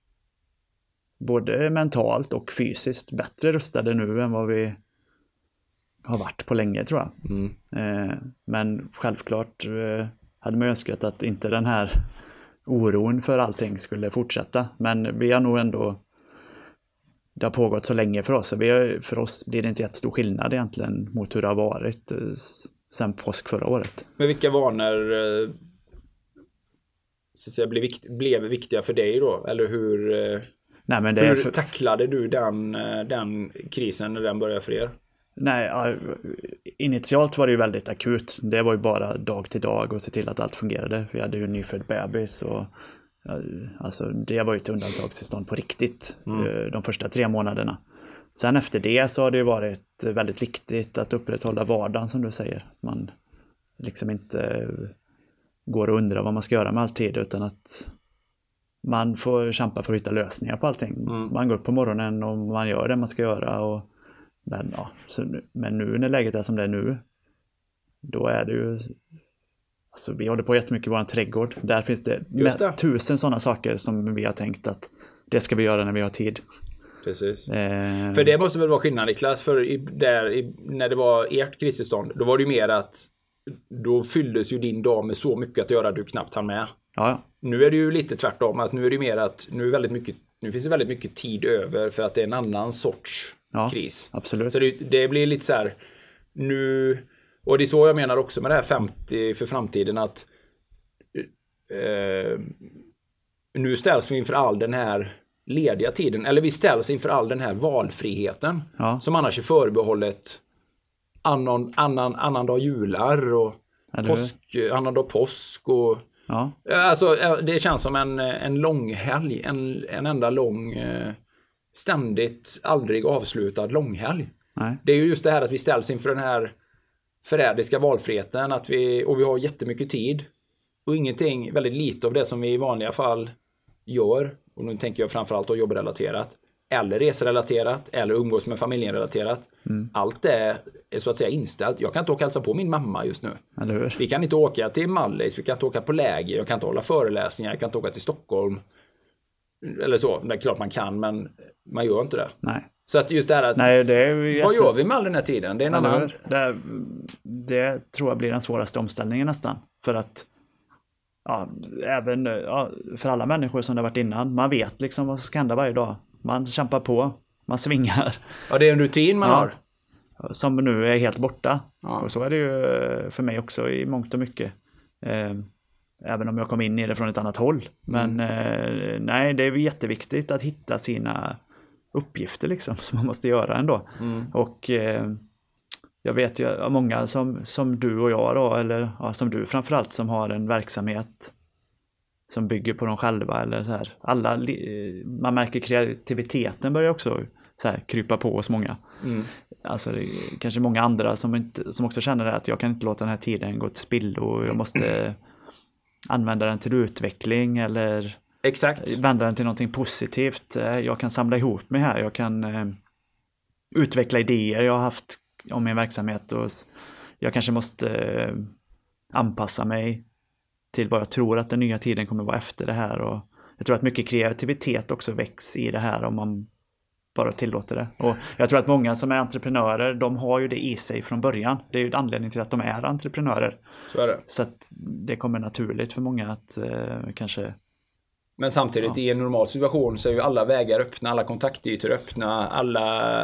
både mentalt och fysiskt bättre rustade nu än vad vi har varit på länge, tror jag. Men självklart hade man önskat att inte den här oron för allting skulle fortsätta. Men vi har nog ändå, det har pågått så länge för oss. Så för oss blir det inte jättestor skillnad egentligen mot hur det har varit sen påsk förra året.
Men vilka vanor så att säga, blev viktiga för dig då? Eller hur tacklade du den krisen när den började för er?
Nej, initialt var det ju väldigt akut. Det var ju bara dag till dag och se till att allt fungerade. Vi hade ju en nyfödd bebis och alltså det var ju ett undantagstillstånd på riktigt de första 3 månaderna. Sen efter det så har det ju varit väldigt viktigt att upprätthålla vardagen som du säger. Man liksom inte går och undrar vad man ska göra med all tid utan att man får kämpa för att hitta lösningar på allting. Man går upp på morgonen och man gör det man ska göra men nu när läget är som det är nu, då är det ju alltså vi håller på jättemycket i vår trädgård. Där finns det 1000 sådana saker som vi har tänkt att det ska vi göra när vi har tid.
Precis. För det måste väl vara skillnad, Niklas, för när det var ert kristillstånd, då var det ju mer att då fylldes ju din dag med så mycket att göra att du knappt hann med.
Ja.
Nu är det ju lite tvärtom, att nu är det mer att nu finns det väldigt mycket tid över för att det är en annan sorts kris.
Absolut.
Så det blir lite så här nu, och det är så jag menar också med det här 50 för framtiden, att nu ställs vi inför all den här lediga tiden, eller vi ställs inför all den här valfriheten som annars är förbehållet annan dag jular och annan dag påsk och alltså det känns som en långhelg, en enda lång ständigt aldrig avslutad långhelg.
Nej.
Det är ju just det här att vi ställs inför den här förrädiska valfriheten, att vi har jättemycket tid och ingenting, väldigt lite av det som vi i vanliga fall gör, och nu tänker jag framförallt då jobbrelaterat eller reserelaterat eller umgås med familjen relaterat. Allt är så att säga inställt. Jag kan inte åka hälsa på min mamma just nu. Vi kan inte åka till Mallis, vi kan inte åka på läger, jag kan inte hålla föreläsningar, jag kan inte åka till Stockholm eller så. Det är klart man kan, men man gör inte det.
Nej.
Så att just det här att vad gör vi med all den här tiden? Det är en annan.
Det tror jag blir den svåraste omställningen nästan. För att även för alla människor som det har varit innan, man vet liksom vad som ska hända varje dag. Man kämpar på, man svingar.
Ja, det är en rutin man har.
Som nu är helt borta. Och så är det ju för mig också i mångt och mycket. Även om jag kom in i det från ett annat håll. Men nej, det är jätteviktigt att hitta sina uppgifter liksom, som man måste göra ändå. Och jag vet ju många som du och jag då, eller som du framförallt, som har en verksamhet som bygger på dem själva eller så här. Man märker kreativiteten börjar också så här krypa på hos många. Alltså det är kanske många andra som också känner att jag kan inte låta den här tiden gå till spillo och jag måste använda den till utveckling eller vända den till någonting positivt. Jag kan samla ihop mig här, jag kan utveckla idéer jag har haft om min verksamhet och jag kanske måste anpassa mig till vad jag tror att den nya tiden kommer vara efter det här, och jag tror att mycket kreativitet också väcks i det här om man bara tillåter det. Och jag tror att många som är entreprenörer, de har ju det i sig från början. Det är ju anledningen till att de är entreprenörer.
Så är det.
Så att det kommer naturligt för många att kanske...
Men samtidigt i en normal situation så är ju alla vägar öppna, alla kontaktytor öppna, alla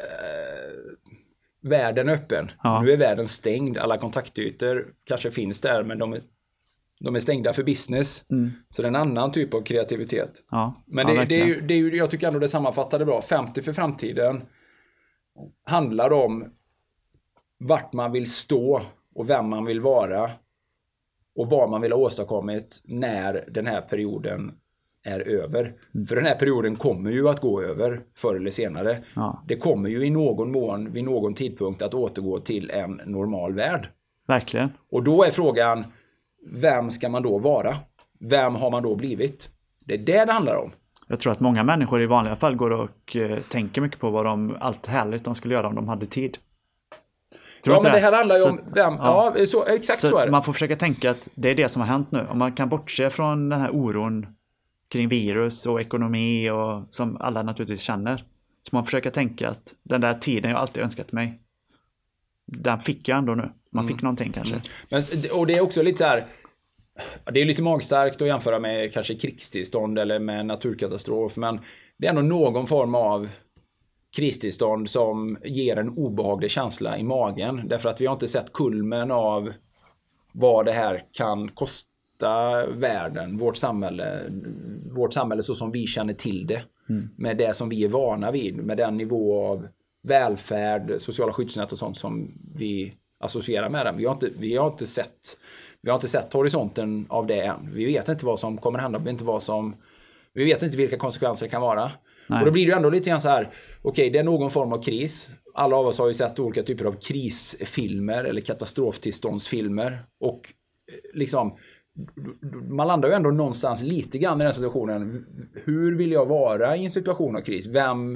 världen öppen. Nu är världen stängd, alla kontaktytor kanske finns där, men de är stängda för business. Så det är en annan typ av kreativitet. Men det är ju, jag tycker ändå det sammanfattade bra. 50 för framtiden handlar om vart man vill stå och vem man vill vara och vad man vill ha åstadkommit när den här perioden är över. För den här perioden kommer ju att gå över förr eller senare. Det kommer ju i någon mån vid någon tidpunkt att återgå till en normal värld.
Verkligen.
Och då är frågan, vem ska man då vara? Vem har man då blivit? Det är det handlar om.
Jag tror att många människor i vanliga fall går och tänker mycket på vad allt härligt de skulle göra om de hade tid.
Men det här handlar ju om vem. Exakt så är det.
Man får försöka tänka att det är det som har hänt nu. Om man kan bortse från den här oron kring virus och ekonomi och som alla naturligtvis känner. Så man försöker tänka att den där tiden jag alltid önskat mig, den fick jag ändå nu. Man fick någonting kanske.
Men, och det är också lite så här, det är lite magstarkt att jämföra med kanske krigstillstånd eller med naturkatastrof, men det är ändå någon form av kristillstånd som ger en obehaglig känsla i magen. Därför att vi har inte sett kulmen av vad det här kan kosta världen, vårt samhälle så som vi känner till det. Med det som vi är vana vid, med den nivå av välfärd, sociala skyddsnät och sånt som vi associerar med den. Vi har inte sett horisonten av det än. Vi vet inte vad som kommer hända, vi vet inte vilka konsekvenser det kan vara. Nej. Och då blir det ändå lite grann så här, okej, det är någon form av kris. Alla av oss har ju sett olika typer av krisfilmer eller katastroftillståndsfilmer. Och liksom, man landar ju ändå någonstans lite grann i den situationen. Hur vill jag vara i en situation av kris?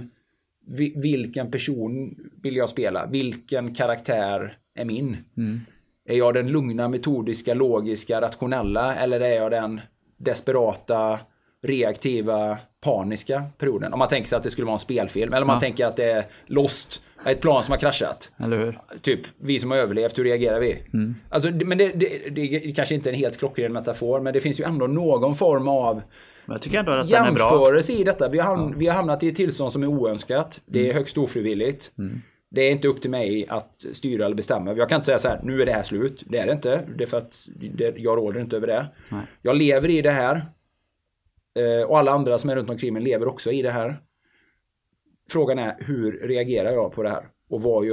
Vilken person vill jag spela? Vilken karaktär är min? Är jag den lugna, metodiska, logiska, rationella? Eller är jag den desperata, reaktiva, paniska perioden? Om man tänker sig att det skulle vara en spelfilm. Eller om man tänker att det är Lost, ett plan som har kraschat.
Eller hur?
Typ, vi som har överlevt, hur reagerar vi? Alltså, men det kanske inte är en helt klockren metafor, men det finns ju ändå någon form av
jag tycker ändå att
jämförelse i detta. Vi har hamnat i ett tillstånd som är oönskat. Det är högst ofrivilligt. Det är inte upp till mig att styra eller bestämma. Jag kan inte säga så här, nu är det här slut. Det är det inte. Det är för att jag råder inte över det.
Nej.
Jag lever i det här. Och alla andra som är runt omkring mig lever också i det här. Frågan är, hur reagerar jag på det här? Och vad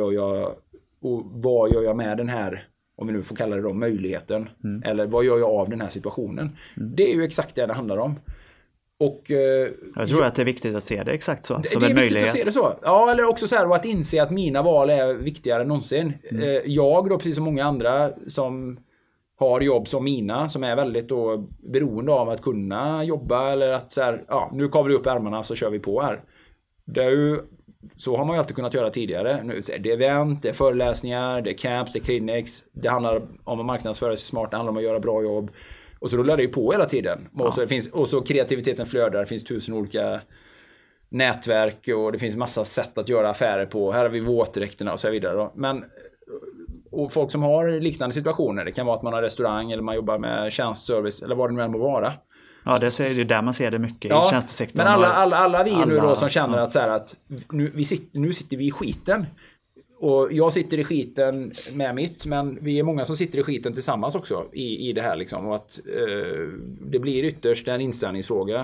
gör jag med den här, om vi nu får kalla det då, möjligheten? Eller vad gör jag av den här situationen? Det är ju exakt det handlar om. Och,
jag tror att det är viktigt att se det exakt så. Som
det
en
är
möjlighet.
Viktigt att se det så. Ja, eller också så här, att inse att mina val är viktigare än någonsin. Jag då, precis som många andra som har jobb som mina, som är väldigt då beroende av att kunna jobba, eller att så här, nu kavlar vi upp ärmarna så kör vi på här. Det är ju, så har man ju alltid kunnat göra tidigare. Nu, det är event, det är föreläsningar, det är camps, det är clinics. Det handlar om att marknadsföra sig smart, det handlar om att göra bra jobb. Och så rullar det ju på hela tiden. Och så kreativiteten flödar, det finns 1000 olika nätverk och det finns massa sätt att göra affärer på. Här har vi våtdräkterna och så vidare då. Men och folk som har liknande situationer, det kan vara att man har restaurang eller man jobbar med tjänstservice eller vad det nu än må vara.
Ja, det är ju där man ser det mycket i tjänstesektorn.
Men alla vi nu då som känner att, så här, att nu sitter vi i skiten. Och jag sitter i skiten med mitt, men vi är många som sitter i skiten tillsammans också i det här liksom. Och att det blir ytterst en inställningsfråga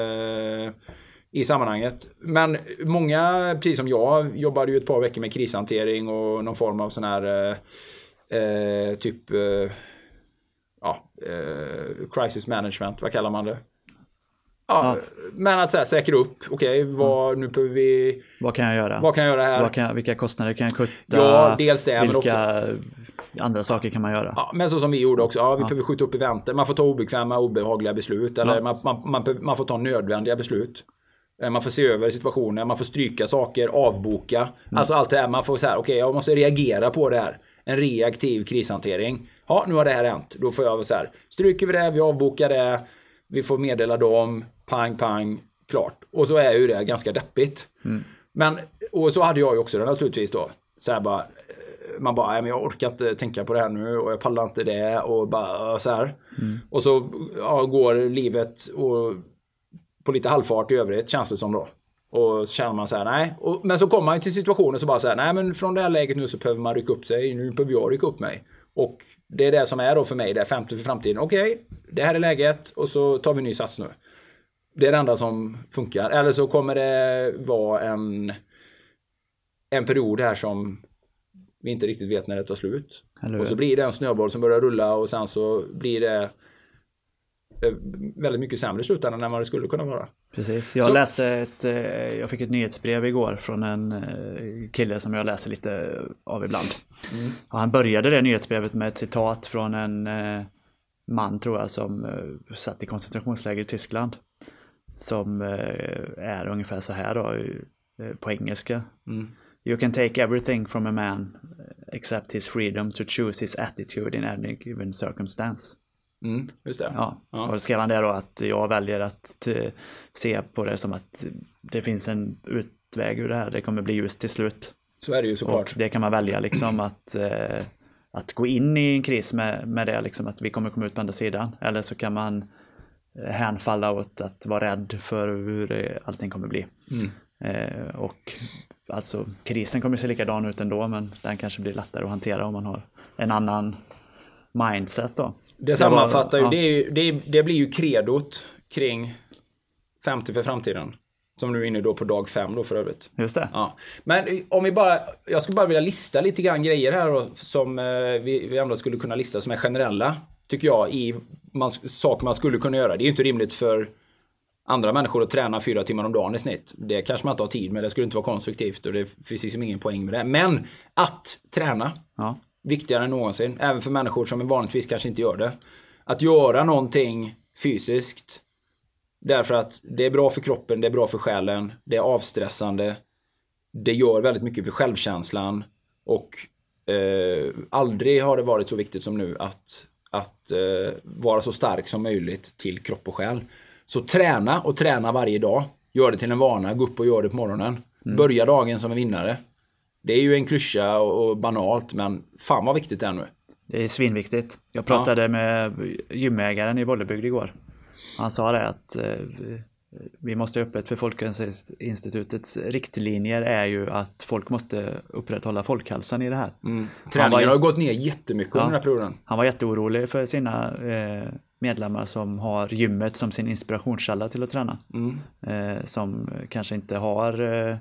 i sammanhanget. Men många, precis som jag, jobbade ju ett par veckor med krishantering och någon form av sån här crisis management, vad kallar man det? Men att så här, säkra upp, nu behöver vi...
Vad kan jag göra?
Vad kan jag göra här?
Vilka kostnader kan jag kutta?
Ja, dels det,
men också andra saker kan man göra.
Ja, men så som vi gjorde också. Vi behöver skjuta upp eventer. Man får ta obekväma, obehagliga beslut. Eller man får ta nödvändiga beslut. Man får se över situationer. Man får stryka saker, avboka. Alltså allt det här. Man får så här, jag måste reagera på det här. En reaktiv krishantering. Ja, nu har det här hänt. Då får jag så här, stryker vi det, vi avbokar det. Vi får meddela dem, pang, klart. Och så är ju det ganska deppigt. Men, och så hade jag ju också det naturligtvis då. Så här bara, man bara, men jag orkar inte tänka på det här nu och jag pallar inte det och bara så här. Och så går livet och på lite halvfart i övrigt, känns det som då. Och så känner man så här, nej. Men så kommer man ju till situationen så bara så här, nej men från det här läget nu så behöver man rycka upp sig. Nu behöver jag rycka upp mig. Och det är det som är då för mig, det är 50 för framtiden. Okej, det här är läget och så tar vi en ny sats nu. Det är det enda som funkar. Eller så kommer det vara en period här som vi inte riktigt vet när det tar slut. Och så blir det en snöboll som börjar rulla och sen så blir det väldigt mycket sämre i slutändan än vad det skulle kunna vara.
Precis. Jag fick ett nyhetsbrev igår från en kille som jag läser lite av ibland. Och han började det nyhetsbrevet med ett citat från en man, tror jag, som satt i koncentrationsläger i Tyskland. Som är ungefär så här då, på engelska. You can take everything from a man except his freedom to choose his attitude in any given circumstance.
Just det.
Ja. Och då skrev han det då att jag väljer att se på det som att det finns en utväg ur det här. Det kommer bli just till slut.
Så är det ju såklart.
Och det kan man välja liksom att att gå in i en kris med det liksom, att vi kommer komma ut på andra sidan. Eller så kan man hänfalla åt att vara rädd för hur allting kommer bli. Och alltså krisen kommer se likadan ut ändå, men den kanske blir lättare att hantera om man har en annan mindset då.
Det sammanfattar ju, det blir ju kredot kring 50 för framtiden. Som nu är inne då på dag 5 då för övrigt.
Just det.
Ja. Men om jag skulle bara vilja lista lite grann grejer här då, som vi ändå skulle kunna lista som är generella, tycker jag, i saker man skulle kunna göra. Det är ju inte rimligt för andra människor att träna 4 timmar om dagen i snitt. Det kanske man inte har tid med, det skulle inte vara konstruktivt och det finns liksom ingen poäng med det. Men att träna, viktigare än någonsin, även för människor som vanligtvis kanske inte gör det. Att göra någonting fysiskt, därför att det är bra för kroppen, det är bra för själen, det är avstressande, det gör väldigt mycket för självkänslan och aldrig har det varit så viktigt som nu att vara så stark som möjligt till kropp och själ. Så träna varje dag, gör det till en vana, gå upp och gör det på morgonen. Börja dagen som en vinnare. Det är ju en klyscha och banalt, men fan vad viktigt det är nu.
Det är svinviktigt. Jag pratade med gymägaren i Bollebygd igår. Han sa det att vi måste öppet för Folkhälsoinstitutets riktlinjer är ju att folk måste upprätthålla folkhälsan i det här.
Träningen har gått ner jättemycket under den här perioden.
Han var jätteorolig för sina medlemmar som har gymmet som sin inspirationskälla till att träna. Som kanske inte har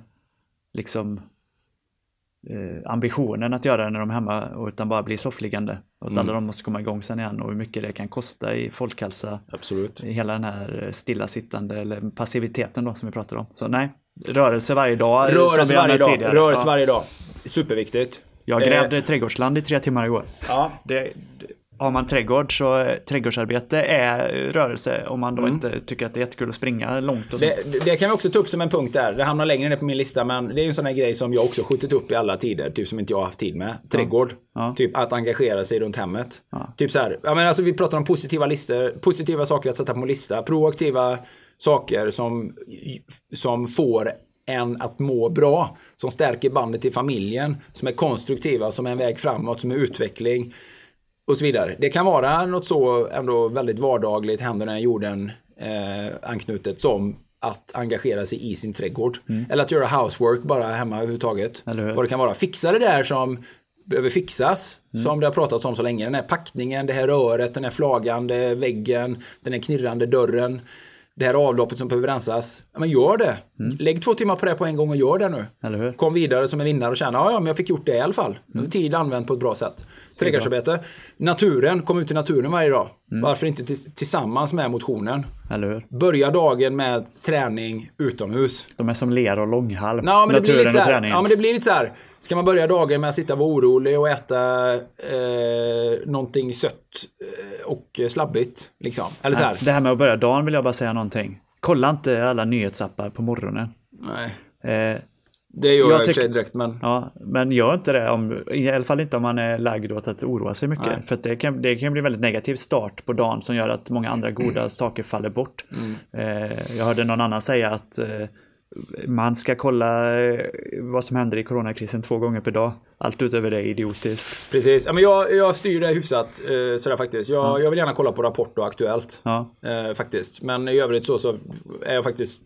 ambitionen att göra det när de är hemma utan bara blir soffliggande. Och alla de måste komma igång sen igen och hur mycket det kan kosta i folkhälsa.
Absolut.
I hela den här stillasittande eller passiviteten då som vi pratar om. Så nej, rörelse varje dag.
Rörelse varje dag. Superviktigt.
Jag grävde trädgårdsland i 3 timmar igår. Ja. Har man trädgård så trädgårdsarbete är rörelse om man då inte tycker att det är jättekul att springa långt. Och
det kan vi också ta upp som en punkt där. Det hamnar längre ner på min lista, men det är ju en sån här grej som jag också skjutit upp i alla tider, typ som inte jag har haft tid med. Trädgård. Typ att engagera sig runt hemmet. Typ så här, jag menar, alltså vi pratar om positiva saker att sätta på en lista, proaktiva saker som får en att må bra, som stärker bandet till familjen, som är konstruktiva, som är en väg framåt, som är utveckling och så vidare. Det kan vara något så ändå väldigt vardagligt, händerna i jorden anknutet, som att engagera sig i sin trädgård. Eller att göra housework bara hemma överhuvudtaget. Vad det kan vara. Fixa det där som behöver fixas, som det har pratats om så länge. Den här packningen, det här röret, den här flagande väggen, den här knirrande dörren, det här avloppet som behöver rensas. Ja, men gör det. Lägg 2 timmar på det på en gång och gör det nu.
Eller hur?
Kom vidare som en vinnare och känna, ja men jag fick gjort det i alla fall. Tid använt på ett bra sätt. Trädgårdsarbete. Naturen, kom ut i naturen varje dag. Varför inte tillsammans med motionen?
Eller hur?
Börja dagen med träning utomhus.
De är som ler och långhall.
Ja, men naturen och träningen. Ja, men det blir lite så här. Ska man börja dagen med att sitta och vara orolig och äta någonting sött och slabbigt liksom? Eller så här.
Det här med att börja dagen vill jag bara säga någonting. Kolla inte alla nyhetsappar på morgonen.
Nej. Det gör jag i och för sig direkt, men...
Ja, men gör inte det. I alla fall inte om man är lagd åt att oroa sig mycket. Nej. För att det kan bli väldigt negativ start på dagen som gör att många andra goda saker faller bort. Jag hörde någon annan säga att man ska kolla vad som händer i coronakrisen 2 gånger per dag. Allt utöver det är idiotiskt.
Precis. Ja, men jag styr det hyfsat sådär faktiskt. Jag vill gärna kolla på Rapport och Aktuellt. Faktiskt. Men i övrigt så är jag faktiskt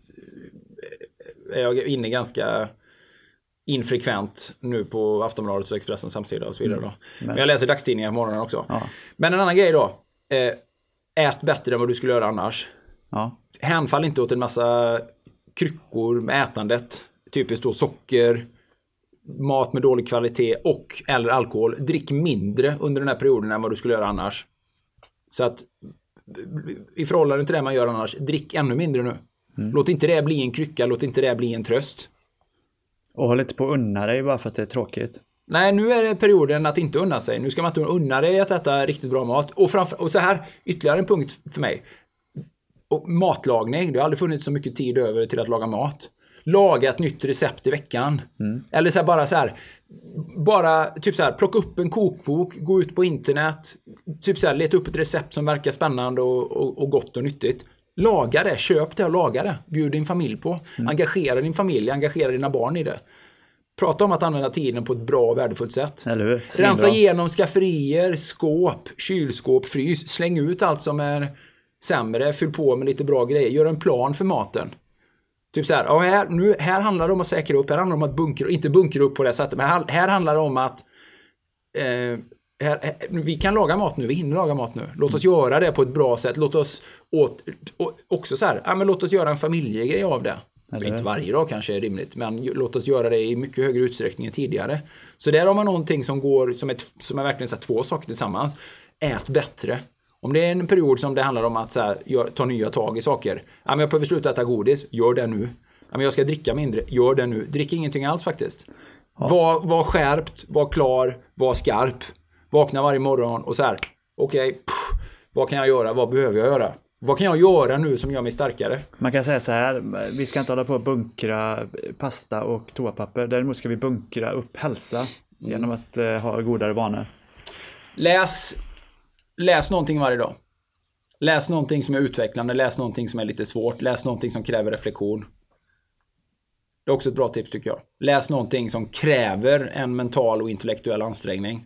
inne ganska infrekvent nu på Aftonbladet och Expressens hemsida och så vidare då. Men jag läser dagstidningar på morgonen också. Men en annan grej då. Ät bättre än vad du skulle göra annars. Hänfall inte åt en massa kryckor med ätandet. Typiskt då socker, mat med dålig kvalitet och eller alkohol. Drick mindre under den här perioden än vad du skulle göra annars. Så att i förhållande till det man gör annars, drick ännu mindre nu. Låt inte det bli en krycka, låt inte det bli en tröst.
Och håll inte på att unna dig bara för att det är tråkigt.
Nej, nu är det perioden att inte unna sig. Nu ska man inte unna dig att äta riktigt bra mat. Och så här, ytterligare en punkt för mig. Och matlagning, det har aldrig funnits så mycket tid över till att laga mat. Laga ett nytt recept i veckan. Eller så här, bara typ så här, plocka upp en kokbok, gå ut på internet, typ så här, leta upp ett recept som verkar spännande och gott och nyttigt. Laga det, köp det och laga det. Bjud din familj på. Engagera din familj, engagera dina barn i det. Prata om att använda tiden på ett bra och värdefullt sätt.
Eller hur?
Rensa igenom skafferier, skåp, kylskåp, frys. Släng ut allt som är sämre. Fyll på med lite bra grejer. Gör en plan för maten. Typ så här, ja, här handlar det om att säkra upp. Här handlar det om att bunkra, inte bunkra upp på det sättet. Men här handlar det om att vi kan laga mat nu, vi hinner laga mat nu. Låt oss göra det på ett bra sätt. Låt oss också så här, ja, men lått oss göra en familjegrej av det. Inte varje dag kanske är rimligt, men låt oss göra det i mycket högre utsträckning än tidigare. Så där har man någonting som går som är verkligen så här, två saker tillsammans. Ät bättre. Om det är en period som det handlar om att så här, ta nya tag i saker. Ja, men jag behöver sluta äta godis, gör det nu. Ja, men jag ska dricka mindre, gör det nu. Drick ingenting alls faktiskt. Ja. Var skärpt, var klar, var skarp. Vakna varje morgon och så här, okej, vad kan jag göra, vad behöver jag göra? Vad kan jag göra nu som gör mig starkare?
Man kan säga så här, vi ska inte hålla på att bunkra pasta och toapapper. Däremot ska vi bunkra upp hälsa genom att ha godare vanor.
Läs någonting varje dag. Läs någonting som är utvecklande, läs någonting som är lite svårt, läs någonting som kräver reflektion. Det är också ett bra tips tycker jag. Läs någonting som kräver en mental och intellektuell ansträngning.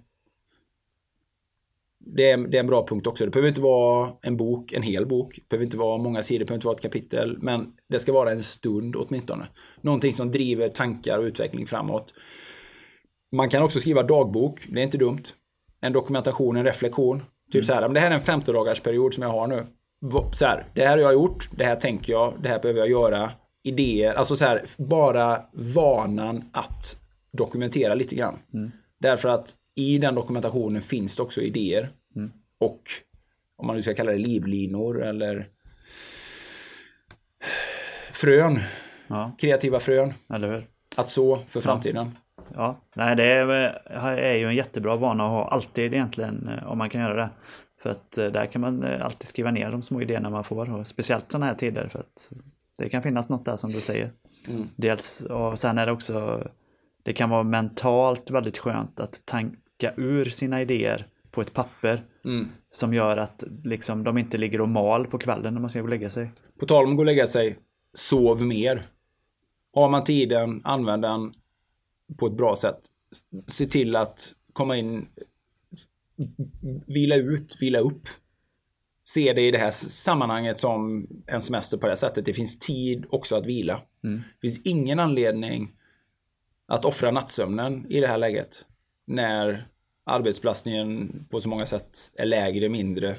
Det är en bra punkt också. Det behöver inte vara en bok, en hel bok. Det behöver inte vara många sidor, det behöver inte vara ett kapitel. Men det ska vara en stund åtminstone. Någonting som driver tankar och utveckling framåt. Man kan också skriva dagbok, det är inte dumt. En dokumentation, en reflektion. Typ så här, men det här är en 15-dagars period som jag har nu. Så här, det här har jag gjort, det här tänker jag, det här behöver jag göra. Idéer, alltså så här, bara vanan att dokumentera lite grann. Därför att i den dokumentationen finns det också idéer. Och om man nu ska kalla det livlinor eller frön. Ja. Kreativa frön.
Eller hur?
Att så för framtiden.
Ja, nej, det är ju en jättebra vana att ha alltid egentligen om man kan göra det. För att där kan man alltid skriva ner de små idéerna man får. Och speciellt sådana här tider för att det kan finnas något där som du säger. Dels, och sen är det också, det kan vara mentalt väldigt skönt att tanka ur sina idéer på ett papper som gör att liksom, de inte ligger och mal på kvällen när man ska gå och lägga sig.
På tal om att gå och lägga sig, sov mer. Har man tiden, använd den på ett bra sätt. Se till att komma in, vila ut, vila upp. Se det i det här sammanhanget som en semester på det sättet. Det finns tid också att vila. Det finns ingen anledning att offra nattsömnen i det här läget. När arbetsbelastningen på så många sätt är lägre, mindre.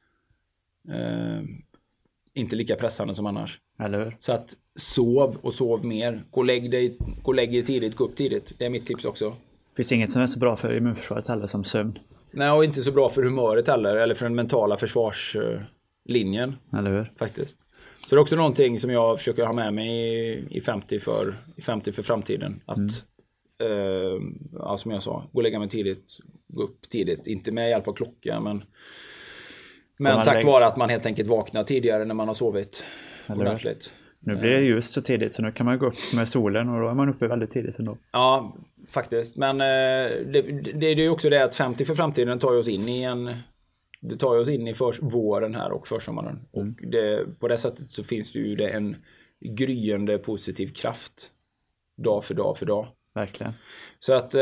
Inte lika pressande som annars.
Eller?
Så att sov och sov mer. Gå och lägg dig tidigt, gå upp tidigt. Det är mitt tips också.
Det finns inget som är så bra för immunförsvaret heller som sömn.
Nej, och inte så bra för humöret heller. Eller för den mentala försvarslinjen. Eller hur? Faktiskt. Så det är också någonting som jag försöker ha med mig i 50 för framtiden. Att, ja, som jag sa, gå och lägga mig tidigt, gå upp tidigt. Inte med hjälp av klocka, men tack vare att man helt enkelt vaknar tidigare när man har sovit ordentligt.
Nu blir det just så tidigt så nu kan man gå upp med solen och då är man uppe väldigt tidigt ändå.
Ja, faktiskt. Men det är ju också det att 50 för framtiden tar oss in i våren här och försommaren. Och på det sättet så finns det ju en gryende positiv kraft dag för dag för dag.
Verkligen.
Så att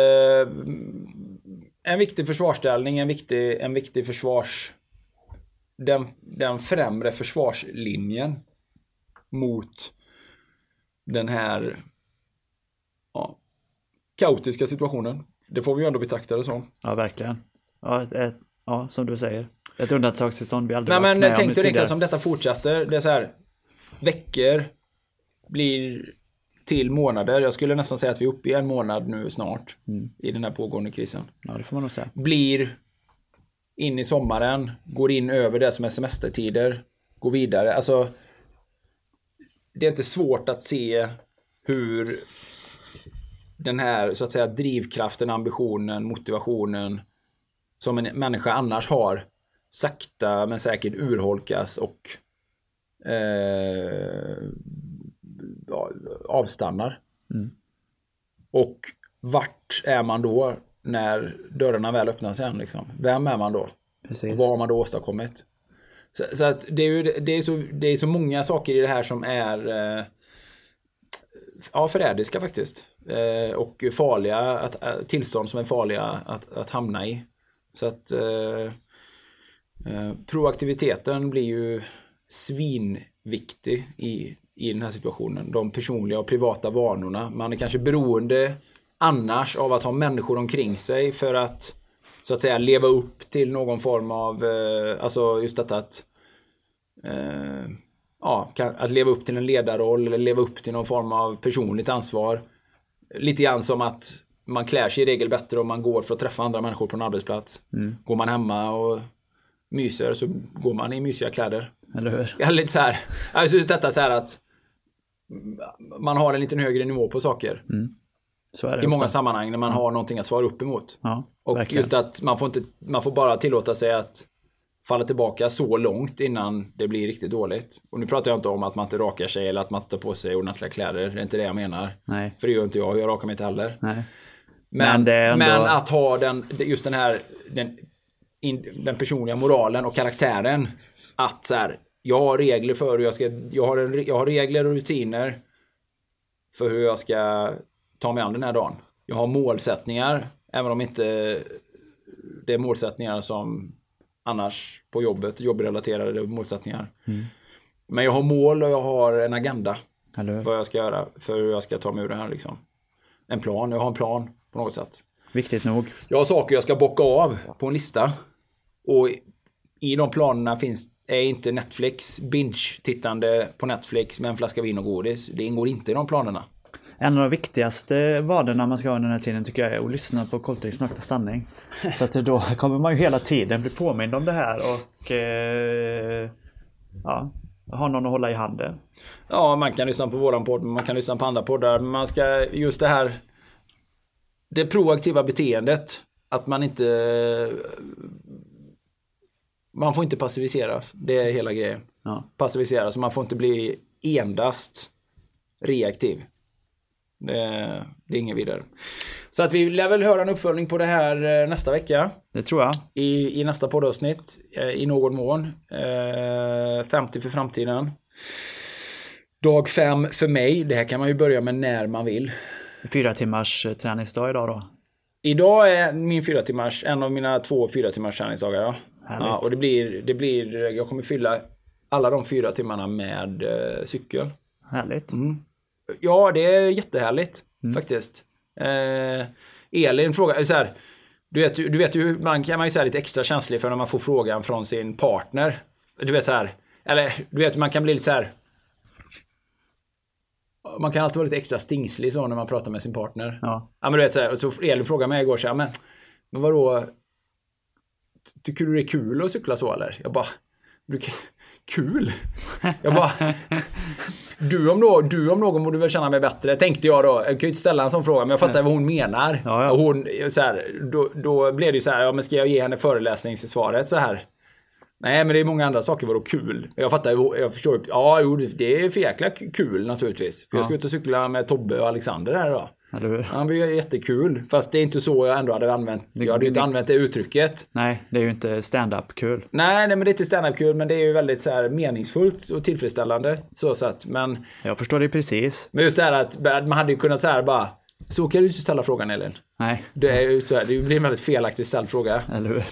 en viktig försvarsställning, en viktig försvars... Den främre försvarslinjen mot den här kaotiska situationen. Det får vi ju ändå betrakta det som.
Ja, verkligen. Ja, som du säger. Ett undantagstillstånd vi aldrig
varit med om. Nej, men tänk dig riktigt som detta fortsätter. Det är så här, veckor blir till månader. Jag skulle nästan säga att vi är uppe i en månad nu snart i den här pågående krisen.
Ja, det får man nog säga.
Blir in i sommaren, går in över det som är semestertider, går vidare. Alltså, det är inte svårt att se hur den här, så att säga, drivkraften, ambitionen, motivationen som en människa annars har sakta men säkert urholkas och avstannar. Och vart är man då när dörrarna väl öppnas igen liksom? Vem är man då?
Precis.
Vad har man då åstadkommit? Så att det är så många saker i det här som är förrädiska faktiskt. Och farliga, tillstånd som är farliga att hamna i. Så att proaktiviteten blir ju svinviktig i den här situationen. De personliga och privata vanorna. Man är kanske beroende annars av att ha människor omkring sig för att så att säga leva upp till någon form av alltså just detta att leva upp till en ledarroll eller leva upp till någon form av personligt ansvar. Lite grann som att man klär sig i regel bättre om man går för att träffa andra människor på en arbetsplats. Går man hemma och myser så går man i mysiga kläder.
Eller hur?
Ja, lite så här. Alltså just detta så här att man har en lite högre nivå på saker.
Så är det
i många sammanhang när man har någonting att svara upp emot.
Ja,
och
verkligen.
Just att man får bara tillåta sig att falla tillbaka så långt innan det blir riktigt dåligt. Och nu pratar jag inte om att man inte rakar sig eller att man tar på sig ordentliga kläder. Det är inte det jag menar.
Nej.
För det gör inte jag rakar mig inte heller.
Nej.
Men
ändå...
att ha just den här den personliga moralen och karaktären att så här, jag har regler för hur jag har regler och rutiner för hur jag ska ta mig an den här dagen. Jag har målsättningar, även om inte det är målsättningar som annars på jobbet, jobbrelaterade målsättningar. Men jag har mål och jag har en agenda för vad jag ska göra, för hur jag ska ta mig ur det här liksom. Jag har en plan på något sätt.
Viktigt nog.
Jag har saker jag ska bocka av på en lista. Och i de planerna är inte Netflix binge-tittande på Netflix med en flaska vin och godis. Det ingår inte i de planerna.
En av de viktigaste vanorna man ska ha under den här tiden tycker jag är att lyssna på Coltings Nakna sanning. För att då kommer man ju hela tiden bli påmind om det här och ha någon att hålla i handen. Ja,
man kan lyssna på våran podd, man kan lyssna på andra poddar. Man ska just det proaktiva beteendet, att man får inte passiviseras. Det är hela grejen.
Ja.
Passiviseras, så man får inte bli endast reaktiv. Det är ingen vidare. Så att vi lär väl höra en uppföljning på det här nästa vecka.
Det tror jag.
I nästa poddavsnitt. I någon mån. 50 för framtiden. Dag 5 för mig. Det här kan man ju börja med när man vill.
4 timmars träningsdag idag då?
Idag är min 4 timmars, en av mina 2 4 timmars träningsdagar. Ja. Ja, och det blir, jag kommer fylla alla de 4 timmarna med cykel.
Härligt.
Ja, det är jättehärligt faktiskt. Elin frågar så här, du vet ju, man kan ju säga lite extra känslig för när man får frågan från sin partner. Du vet så här, eller du vet man kan bli lite så här, man kan alltid vara lite extra stingslig så när man pratar med sin partner. Ja, men du vet så här, och så Elin frågade mig igår så här, men vadå, tycker du det är kul att cykla så eller? Jag bara, kul? Jag bara, du om någon borde väl känna mig bättre, tänkte jag då. Jag kan ju inte ställa en sån fråga, men jag fattar vad hon menar. Ja. Och hon, så här, då blev det ju så här, men ska jag ge henne föreläsningssvaret så här? Nej, men det är många andra saker var då kul. Jag förstår, det är för jäkla kul naturligtvis. För jag ska ut och cykla med Tobbe och Alexander här då. Han blir jättekul. Fast det är inte så jag ändå hade använt. Jag hade ju inte använt det uttrycket.
Nej, det är ju inte stand-up kul.
Nej, men det är inte stand-up kul. Men det är ju väldigt så här meningsfullt och tillfredsställande. Så att, men...
Jag förstår det precis.
Men just det här att man hade ju kunnat så här bara... Så kan du inte ställa frågan, Elin.
Nej.
Det är ju så här, det blir en väldigt felaktigt ställd fråga.
Eller hur?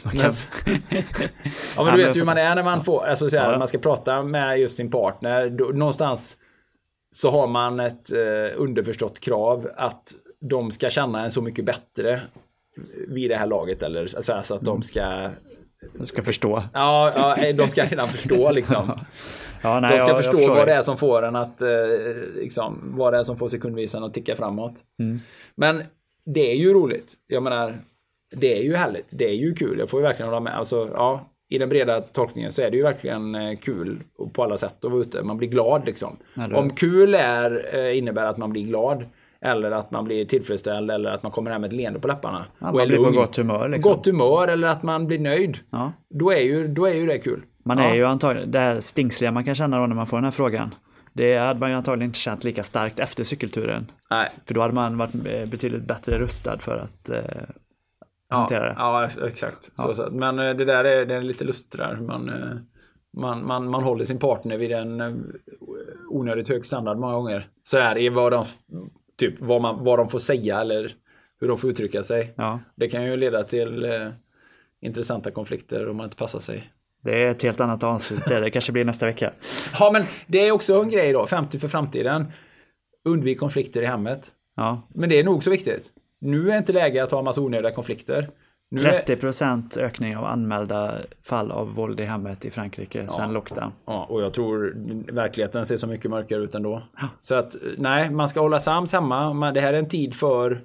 Ja, men du vet hur man är när man får... Alltså så här, man ska prata med just sin partner. Någonstans så har man ett underförstått krav att de ska känna en så mycket bättre vid det här laget. Eller så att de ska...
De ska förstå.
Ja, de ska redan förstå liksom. De ska förstå vad det är som får en att liksom, vad det är som får sekundvisan att ticka framåt. Men det är ju roligt. Jag menar, det är ju härligt. Det är ju kul. Jag får ju verkligen hålla med. Alltså, ja, i den breda tolkningen så är det ju verkligen kul på alla sätt att vara ute. Man blir glad liksom. Om kul innebär att man blir glad, eller att man blir tillfredsställd, eller att man kommer hem med ett leende på läpparna.
Ja, man blir på gott humör liksom.
Gott humör, eller att man blir nöjd. Ja. Då är ju det kul.
Man är ju antagligen, det här stingsliga man kan känna då när man får den här frågan. Det hade man ju antagligen inte känt lika starkt efter cykelturen. Nej. För då hade man varit betydligt bättre rustad för att hantera det.
Ja, exakt. Ja. Så. Men det är lite lustigt där. Man håller sin partner vid en onödigt hög standard många gånger. Så här är vad de får säga eller hur de får uttrycka sig.
Ja.
Det kan ju leda till intressanta konflikter om man inte passar sig.
Det är ett helt annat avsnitt. Det kanske blir nästa vecka.
Ja, men det är också en grej då. 50 för framtiden. Undvik konflikter i hemmet.
Ja.
Men det är nog så viktigt. Nu är inte läge att ha en massa onödiga konflikter.
30% ökning av anmälda fall av våld i hemmet i Frankrike sedan lockdown.
Ja, och jag tror verkligheten ser så mycket mörkare ut ändå. Ja. Så att, nej, man ska hålla sams hemma. Men det här är en tid för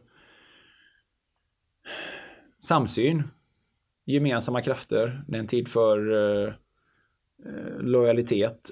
samsyn. Gemensamma krafter. Det är en tid för lojalitet.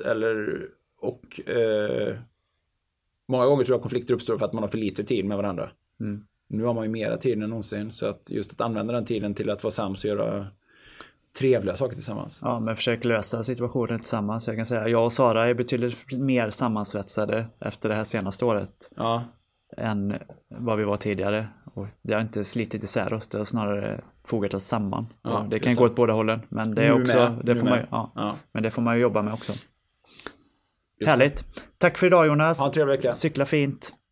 Många gånger tror jag konflikter uppstår för att man har för lite tid med varandra. Mm. Nu har man ju mera tid än någonsin. Så att just att använda den tiden till att vara sams och göra trevliga saker tillsammans.
Ja, men försök lösa situationen tillsammans. Jag kan säga, jag och Sara är betydligt mer sammansvetsade efter det här senaste året. Ja. Än vad vi var tidigare. Och det har inte slitit isär oss, det har snarare fogat oss samman. Ja, det kan gå åt båda hållen. Men det är också, men det får man ju jobba med också. Härligt. Tack för idag, Jonas.
Ha en trevlig vecka.
Cykla fint.